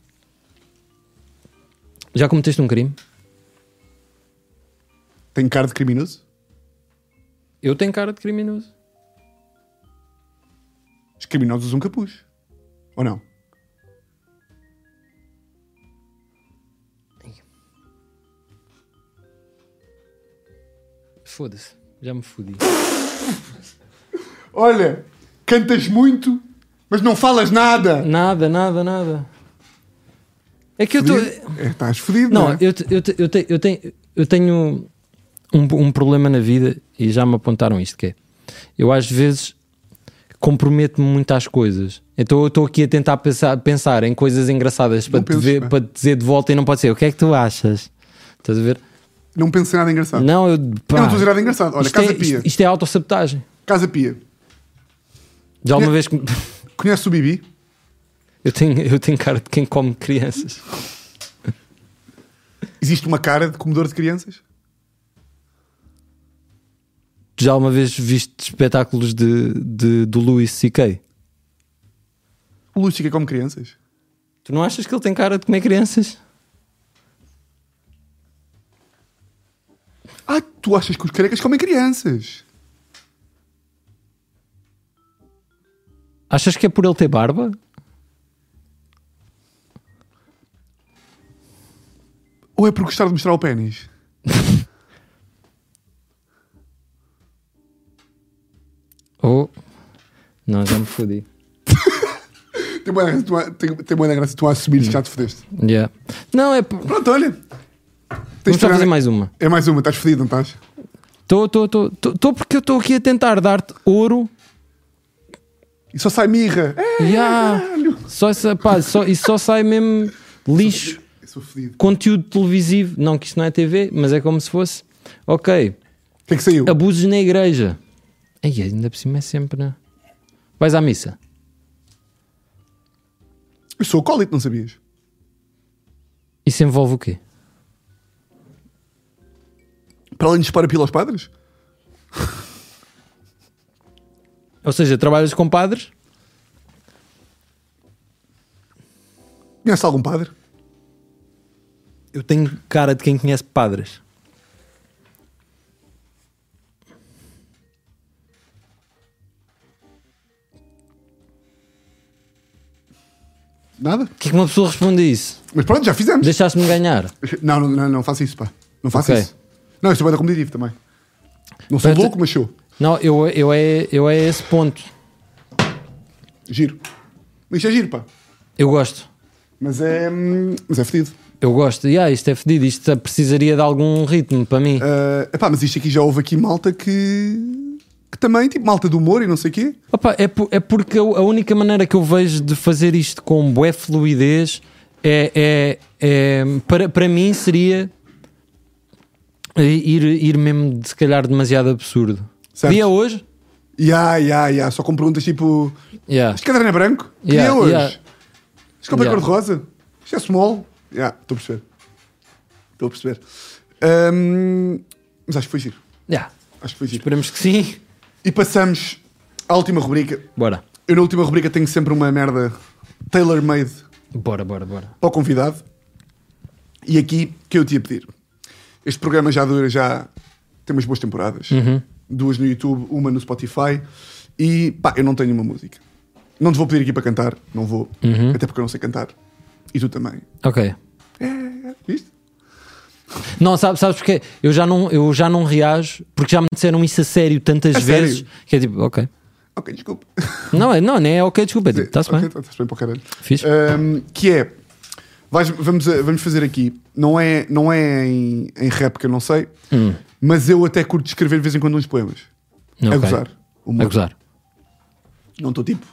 Já cometeste um crime? Tem cara de criminoso? Eu tenho cara de criminoso. Os criminosos usam capuz. Ou não? Foda-se, já me fodi. Olha, cantas muito, mas não falas nada. Nada, nada, nada. É que eu estou. É, estás fodido, não, Não, é? eu, te- eu, te- eu, te- eu, tenho, eu tenho um, um problema na vida e já me apontaram isto, que é eu às vezes comprometo-me muito às coisas. Então eu estou aqui a tentar pensar, pensar em coisas engraçadas para te, penses, ver- pá. para te dizer de volta e não pode ser. O que é que tu achas? Estás a ver? Não penso em nada engraçado. Não, eu, Eu pá, não estou a dizer nada engraçado. Olha, isto, Casa é, Pia. isto, isto é autossabotagem. Casa Pia. Já uma Conhe- vez que Conhece o Bibi? eu tenho, eu tenho cara de quem come crianças. Existe uma cara de comedor de crianças? Já uma vez viste espetáculos de, de, do Louis C K? O Lúcio que come crianças? Tu não achas que ele tem cara de comer crianças? Ah, tu achas que os carecas comem crianças? Achas que é por ele ter barba? Ou é por gostar de mostrar o pênis? Ou... Não, já me fodi. Tem boa graça, tu a- tem, tem boa graça tu a assumir que já te fodeste. Yeah. Não, é... por- Pronto, olha. Vamos só de- fazer mais uma. É mais uma, estás fodido, não estás? Estou, estou, estou... Estou porque eu estou aqui a tentar dar-te ouro. E só sai mirra. É, Yeah. caralho. Só essa, pá, só, e só sai mesmo lixo. Eu sou fodido. Conteúdo televisivo. Não que isto não é T V, mas é como se fosse. Ok. O que é que saiu? Abusos na igreja. Ai, ainda por cima é sempre... Né? Vais à missa? Eu sou acólito, não sabias? Isso envolve o quê? Para além de disparar pila aos padres? Ou seja, trabalhas com padres? Conhece algum padre? Eu tenho cara de quem conhece padres. Nada? O que é que uma pessoa responde a isso? Mas pronto, já fizemos. Deixaste-me ganhar. Não, não, não, não faça isso, pá. Não faça Ok. isso. Não, isto é bem competitivo também. Não sou Espera- louco, mas sou. Não, eu, eu, é, eu é esse ponto. Giro. Isto é giro, pá. Eu gosto. Mas é. hum, Mas é fedido. Eu gosto. E ah, isto é fedido. Isto precisaria de algum ritmo para mim. Uh, epá, mas isto aqui já houve aqui malta que. Que também, tipo, malta do humor e não sei o quê. Opa, é, por- é porque eu- a única maneira que eu vejo de fazer isto com bué fluidez é, é, é para, para mim seria ir, ir mesmo de, se calhar demasiado absurdo. Certo. Dia hoje? Ya, ya, ya. Só com perguntas tipo. Yeah. Este caderno é branco? Que Yeah, dia é hoje? yeah. Este copo é Yeah. cor-de-rosa? Isto é small? Ya, estou a perceber. Estou a perceber. Hum, mas acho que foi giro. Yeah. Acho que foi giro. Esperemos que sim. E passamos à última rubrica. Bora. Eu na última rubrica tenho sempre uma merda tailor-made Bora, bora, bora. para o convidado. E aqui que eu te ia pedir. Este programa já dura, já temos boas temporadas. Uhum. Duas no YouTube, uma no Spotify. E pá, eu não tenho uma música. Não te vou pedir aqui para cantar, não vou. Uhum. Até porque eu não sei cantar. E tu também. Ok. É, viste? Não, sabes, sabes porque eu já não, eu já não reajo porque já me disseram isso a sério tantas A vezes sério? que é tipo, ok. Ok, desculpa. Não, é, não, nem é ok, desculpa. É tipo, está-se Ok, bem. Está-se bem para o caralho. Fixe. Um, que é, vais- vamos, a- vamos fazer aqui, não é, não é em, em rap que eu não sei, Hum. mas eu até curto escrever de vez em quando uns poemas. A Ok. gozar. A Humor. gozar. Não estou tipo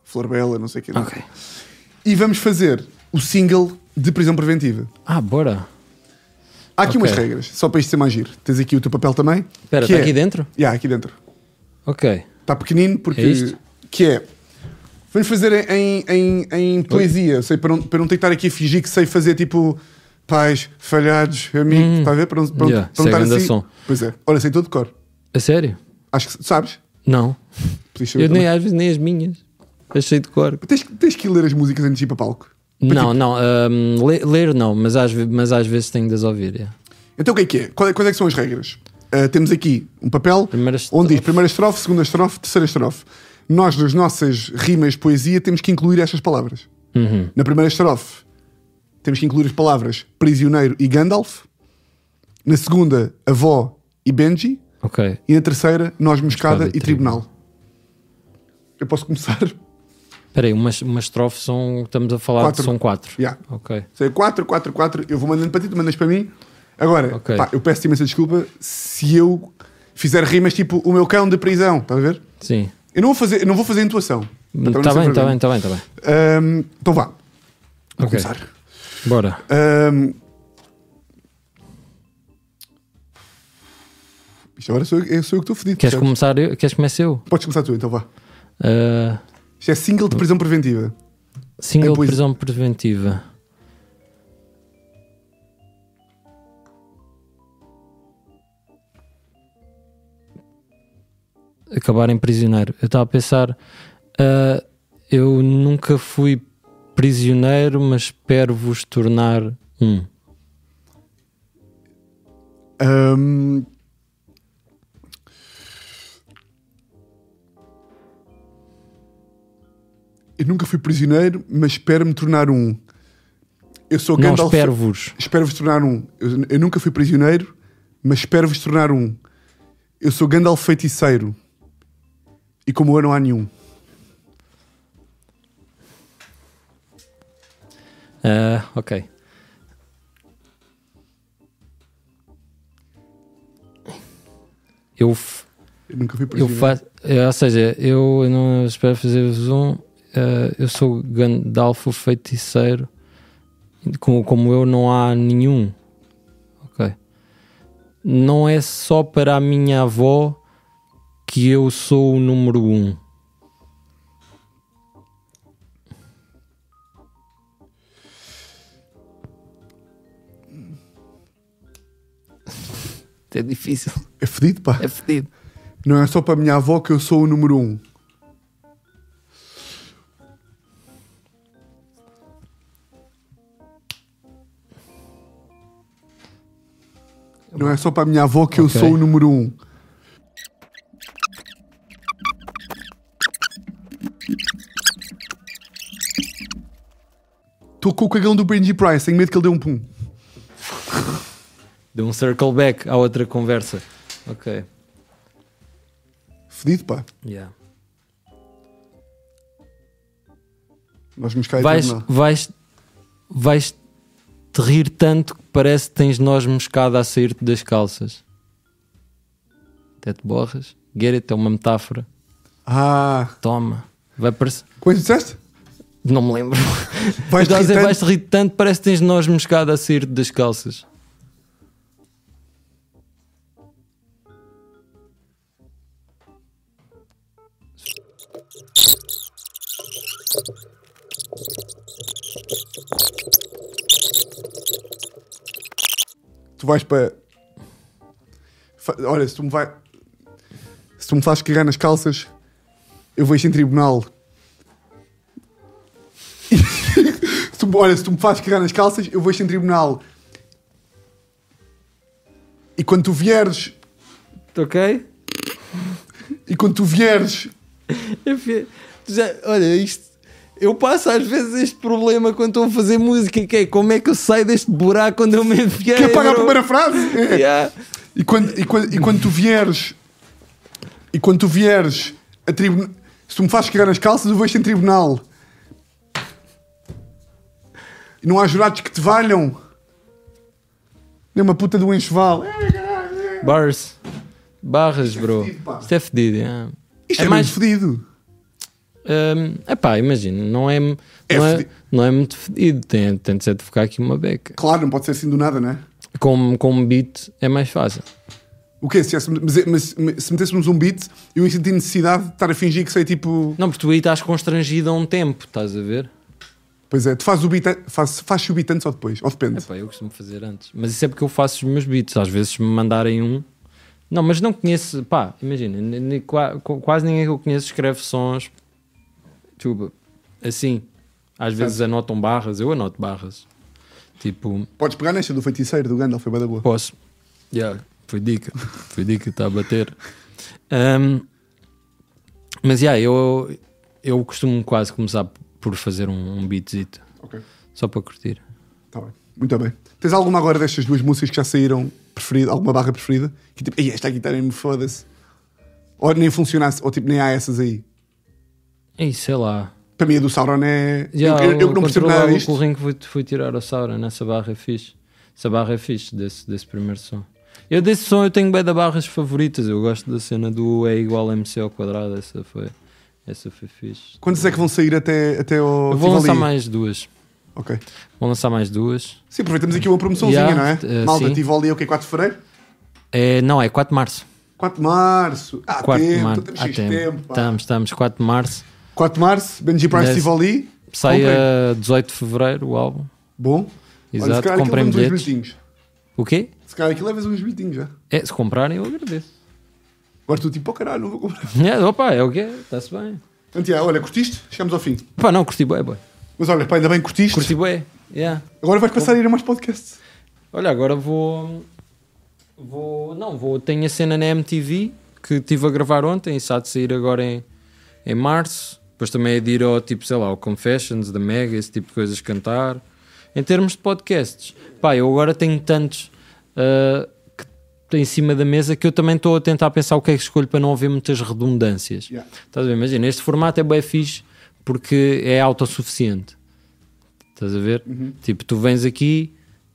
Flor Bela, não sei o que. Ok. E vamos fazer o single de prisão preventiva. Ah, bora. Há aqui Ok. umas regras, só para isto ser mais giro. Tens aqui o teu papel também. Espera, que está é- aqui dentro? Já, aqui dentro. Ok. Está pequenino porque... É isto? Que é... Vamos fazer em, em, em poesia. Sei, para, não, para não ter que estar aqui a fingir que sei fazer tipo... Pais, falhados, amigos. Hum. Está a ver? Para não, para, não- Yeah, para não isso é estar grande assim. som. Pois é. Olha, sei todo de cor. A sério? Acho que sabes. Não. Podias saber Eu nem, também. às vezes nem as minhas. Achei de cor. Tens, tens que ler as músicas antes de ir para palco. Para Não, tipo- não. hum, le- ler não, mas às, ve- mas às vezes tenho de as ouvir. Yeah. Então o que é que é? Quais, quais é que são as regras? Uh, temos aqui um papel Primeira onde diz estrofe. primeira estrofe, segunda estrofe, terceira estrofe. Nós, nas nossas rimas de poesia, temos que incluir estas palavras. Uhum. Na primeira estrofe, temos que incluir as palavras prisioneiro e Gandalf. Na segunda, avó e Benji. Ok. E na terceira, nós, moscada, Moscada e e tribunal. Eu posso começar? Espera aí, umas, umas estrofes são. Estamos a falar Quatro. de são quatro. Yeah. Ok. Sei, quatro, quatro, quatro. Eu vou mandando para ti, tu mandas para mim. Agora, Ok. pá, eu peço imensa desculpa se eu fizer rimas tipo o meu cão de prisão. Estás a ver? Sim. Eu não vou fazer, eu não vou fazer intuação. Para também Está não bem, ser está bem, vergonha. está bem, está bem. Ahm, então vá. Vou Ok. começar. Bora. Ahm, isto agora sou eu, eu sou eu que estou fedido. Queres percebes? começar eu? Queres começar eu? Podes começar tu, então vá. Uh, Isto é single de prisão preventiva. single Em de poesia. prisão preventiva. Acabar em prisioneiro. Eu estava a pensar, uh, eu nunca fui prisioneiro, mas espero vos tornar um. Ahm, eu nunca fui prisioneiro, mas espero me tornar um. Eu sou Não, Gandalf. espero-vos. Espero-vos tornar um. Eu, eu nunca fui prisioneiro, mas espero-vos tornar um. Eu sou Gandalf feiticeiro. E como eu não há nenhum. Uh, ok. Eu, f- Eu nunca fui eu prisioneiro. faço, ou seja, eu não espero fazer-vos um. uh, eu sou Gandalf o feiticeiro. Como, como eu, não há nenhum. Ok. Não é só para a minha avó que eu sou o número um. É difícil. É fedido, pá. É fedido. Não é só para a minha avó que eu sou o número um. Não é só para a minha avó que eu Ok. sou o número um. Estou com o cagão do Benji Price, tenho medo que ele dê um pum. Deu um circle back à outra conversa. Ok. Fedido, pá. Yeah. Nós vamos cair Vais, tudo, não. vais, vais te rir tanto que parece que tens noz moscada a sair-te das calças. Até te borras. Get it, é uma metáfora. Ah, Toma. Vai parecer. como é que disseste? Não me lembro. Vais-te Estás a dizer, rir vais-te rir tanto, parece que tens noz moscada a sair-te das calças. Tu vais para. Fa- Olha, se tu me vai. Se tu me fazes cagar nas calças, eu vejo em tribunal. Se tu- Olha, se tu me fazes cagar nas calças, eu vejo em tribunal. E quando tu vieres. Ok? E quando tu vieres. Eu fi- já- olha, isto. Eu passo às vezes este problema quando estou a fazer música, que é como é que eu saio deste buraco quando eu me enfiei. Quer pagar a bro? primeira frase? É. Yeah. E, quando, e, quando, e quando tu vieres. E quando tu vieres a tribunal. Se tu me fazes cagar nas calças, eu vejo em tribunal. E não há jurados que te valham. Nem uma puta do enxoval. Bars. Barras, bro. fedido, pá. Isto é fedido. Yeah. Isto É é, mais- mais fedido. É pá, imagina, não é, não É é, fedido. não é muito fedido, tem, tem de ser de ficar aqui uma beca. Claro, não pode ser assim do nada, não é? Com, com um beat é mais fácil. O quê? Se, tivesse- mas, mas- mas se metêssemos um beat, eu ia sentir necessidade de estar a fingir que sei tipo. Não, porque tu aí estás constrangido há um tempo, estás a ver? Pois é, tu fazes o beat, faz, fazes o beat antes ou depois? Ou depende. É pá, eu costumo fazer antes. Mas isso é porque eu faço os meus beats. Às vezes se me mandarem um... Não, mas não conheço... Pá, imagina, ni- ni- qua- qu- quase ninguém que eu conheço escreve sons... Tipo, assim. Às vezes anotam barras. Eu anoto barras. Tipo, Podes pegar nesta do feiticeiro, do Gandalf, foi bem da boa. posso... Yeah, foi dica. Foi dica, está a bater. Ahm, mas, yeah, eu, eu costumo quase começar por fazer um, um beatzito. Ok, Só para curtir. está bem. Muito bem. Tens alguma agora destas duas músicas que já saíram preferida? Alguma barra preferida? Que tipo, "Ei, esta guitarra me foda-se." Ou nem funcionasse, ou tipo, nem há essas aí. Ei, sei lá. Para mim a do Sauron é... Já, eu, eu, eu que não percebo nada o disto. corrinho que fui, fui tirar a Saura nessa barra é fixe. Essa barra é fixe desse, desse primeiro som. Eu desse som eu tenho bem da barras favoritas. Eu gosto da cena do é igual a M C ao quadrado. Essa foi, essa foi fixe. Quantas é que vão sair até, até ao Eu vou Tivoli? lançar mais duas. Ok. Vou lançar mais duas. Sim, aproveitamos aqui uma promoçãozinha, Yeah, não é? uh, Malta, sim. Tivoli é o quê? quatro de fevereiro? É, não, é quatro de março. quatro de março. Ah, quatro de tempo, março. estamos Há cheios de tempo. tempo. pá. Estamos, estamos. quatro de março. quatro de março, Benji Price Dez. Tivoli. Sai Comprem. a dezoito de fevereiro o álbum. Bom. Olha, se Exato. calhar aqui Comprem levamos uns bilhetes. bilhetinhos. O quê? Se calhar aqui levas uns bilhetinhos já. É, se comprarem eu agradeço. Agora tu tipo, oh caralho, não vou comprar. É, opa, é o quê? Está-se bem. Portanto, yeah, olha, curtiste? Chegamos ao fim. Pá, não, curti bué, bué. Mas olha, pá, ainda bem que curtiste. Curti bué, yeah. Agora vais passar a ir a mais podcasts. Olha, agora vou... Vou... Não, vou... Tenho a cena na M T V que estive a gravar ontem. Isso há de sair agora em, em março. Depois também é de ir ao tipo, sei lá, ao Confessions da Mega, esse tipo de coisas, cantar. Em termos de podcasts, pá, eu agora tenho tantos uh, que, em cima da mesa que eu também estou a tentar pensar o que é que escolho para não haver muitas redundâncias. Yeah. Estás a ver? Imagina, este formato é bem fixe porque é autossuficiente. Estás a ver? Uhum. Tipo, tu vens aqui,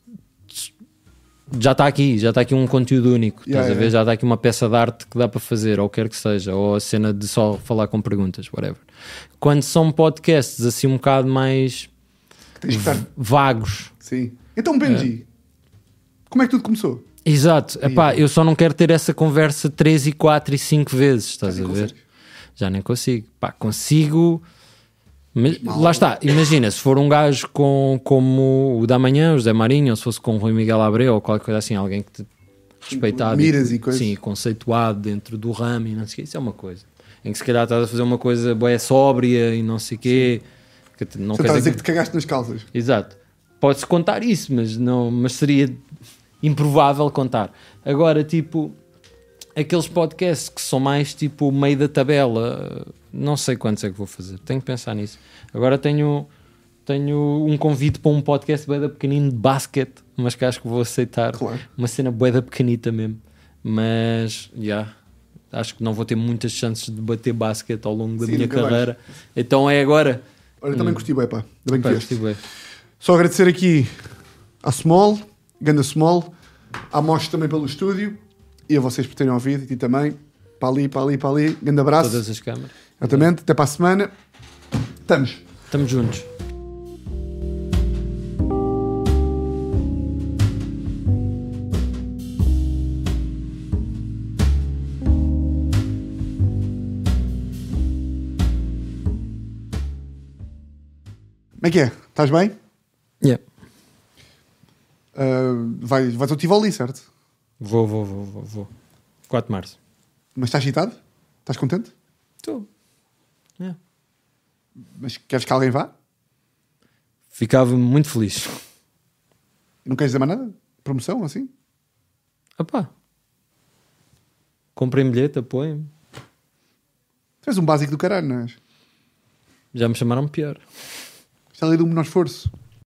já está aqui, já está aqui um conteúdo único. Estás Yeah, a ver? yeah. Já está aqui uma peça de arte que dá para fazer, ou quer que seja, ou a cena de só falar com perguntas, whatever. Quando são podcasts assim um bocado mais Tens que estar. vagos. Sim. Então, Benji, como é que tudo começou? Exato. E- Epá, eu só não quero ter essa conversa três e quatro e cinco vezes, estás Já a nem ver? consegues. Já nem consigo. Pá, consigo. Mas, Mal. lá está, imagina, se for um gajo com, como o da manhã, o José Marinho, ou se fosse com o Rui Miguel Abreu ou qualquer coisa assim, alguém que te respeitado, Miras e coisas. sim, conceituado dentro do ramo e não sei o quê, isso é uma coisa. Em que se calhar estás a fazer uma coisa boa, sóbria e não sei o quê. Que te- não Você quer está a dizer dizer que- que te cagaste nas calças. Exato. Pode-se contar isso, mas, não, mas seria improvável contar. Agora, tipo, aqueles podcasts que são mais tipo meio da tabela, não sei quantos é que vou fazer. Tenho que pensar nisso. Agora tenho, tenho um convite para um podcast bué da pequenino de basquete, mas que acho que vou aceitar. Claro. Uma cena bué da pequenita mesmo. Mas, já, acho que não vou ter muitas chances de bater basquete ao longo da Sim, minha nunca vais. carreira. Então é agora. Olha, também curti bem, pá. Ainda bem que Pá, vieste. gostei bué. Só agradecer aqui à Small, Ganda Small, à Mostra também pelo estúdio e a vocês por terem ouvido, e ti também. Para ali, para ali, para ali. Grande abraço. Todas as câmaras. Exatamente. Até para a semana. Estamos. Estamos juntos. Como é que é? Estás bem? Yeah. Uh, vai, vais ao Tivoli, certo? Vou, vou, vou, vou, vou. quatro de março. Mas estás excitado? Estás contente? Estou. Yeah. Mas queres que alguém vá? Ficava muito feliz. Não queres dizer mais nada? Promoção, assim? Opá. Comprei bilhete, apoio-me. Tu és um básico do caralho, não és? Já me chamaram pior. Está ali do menor esforço.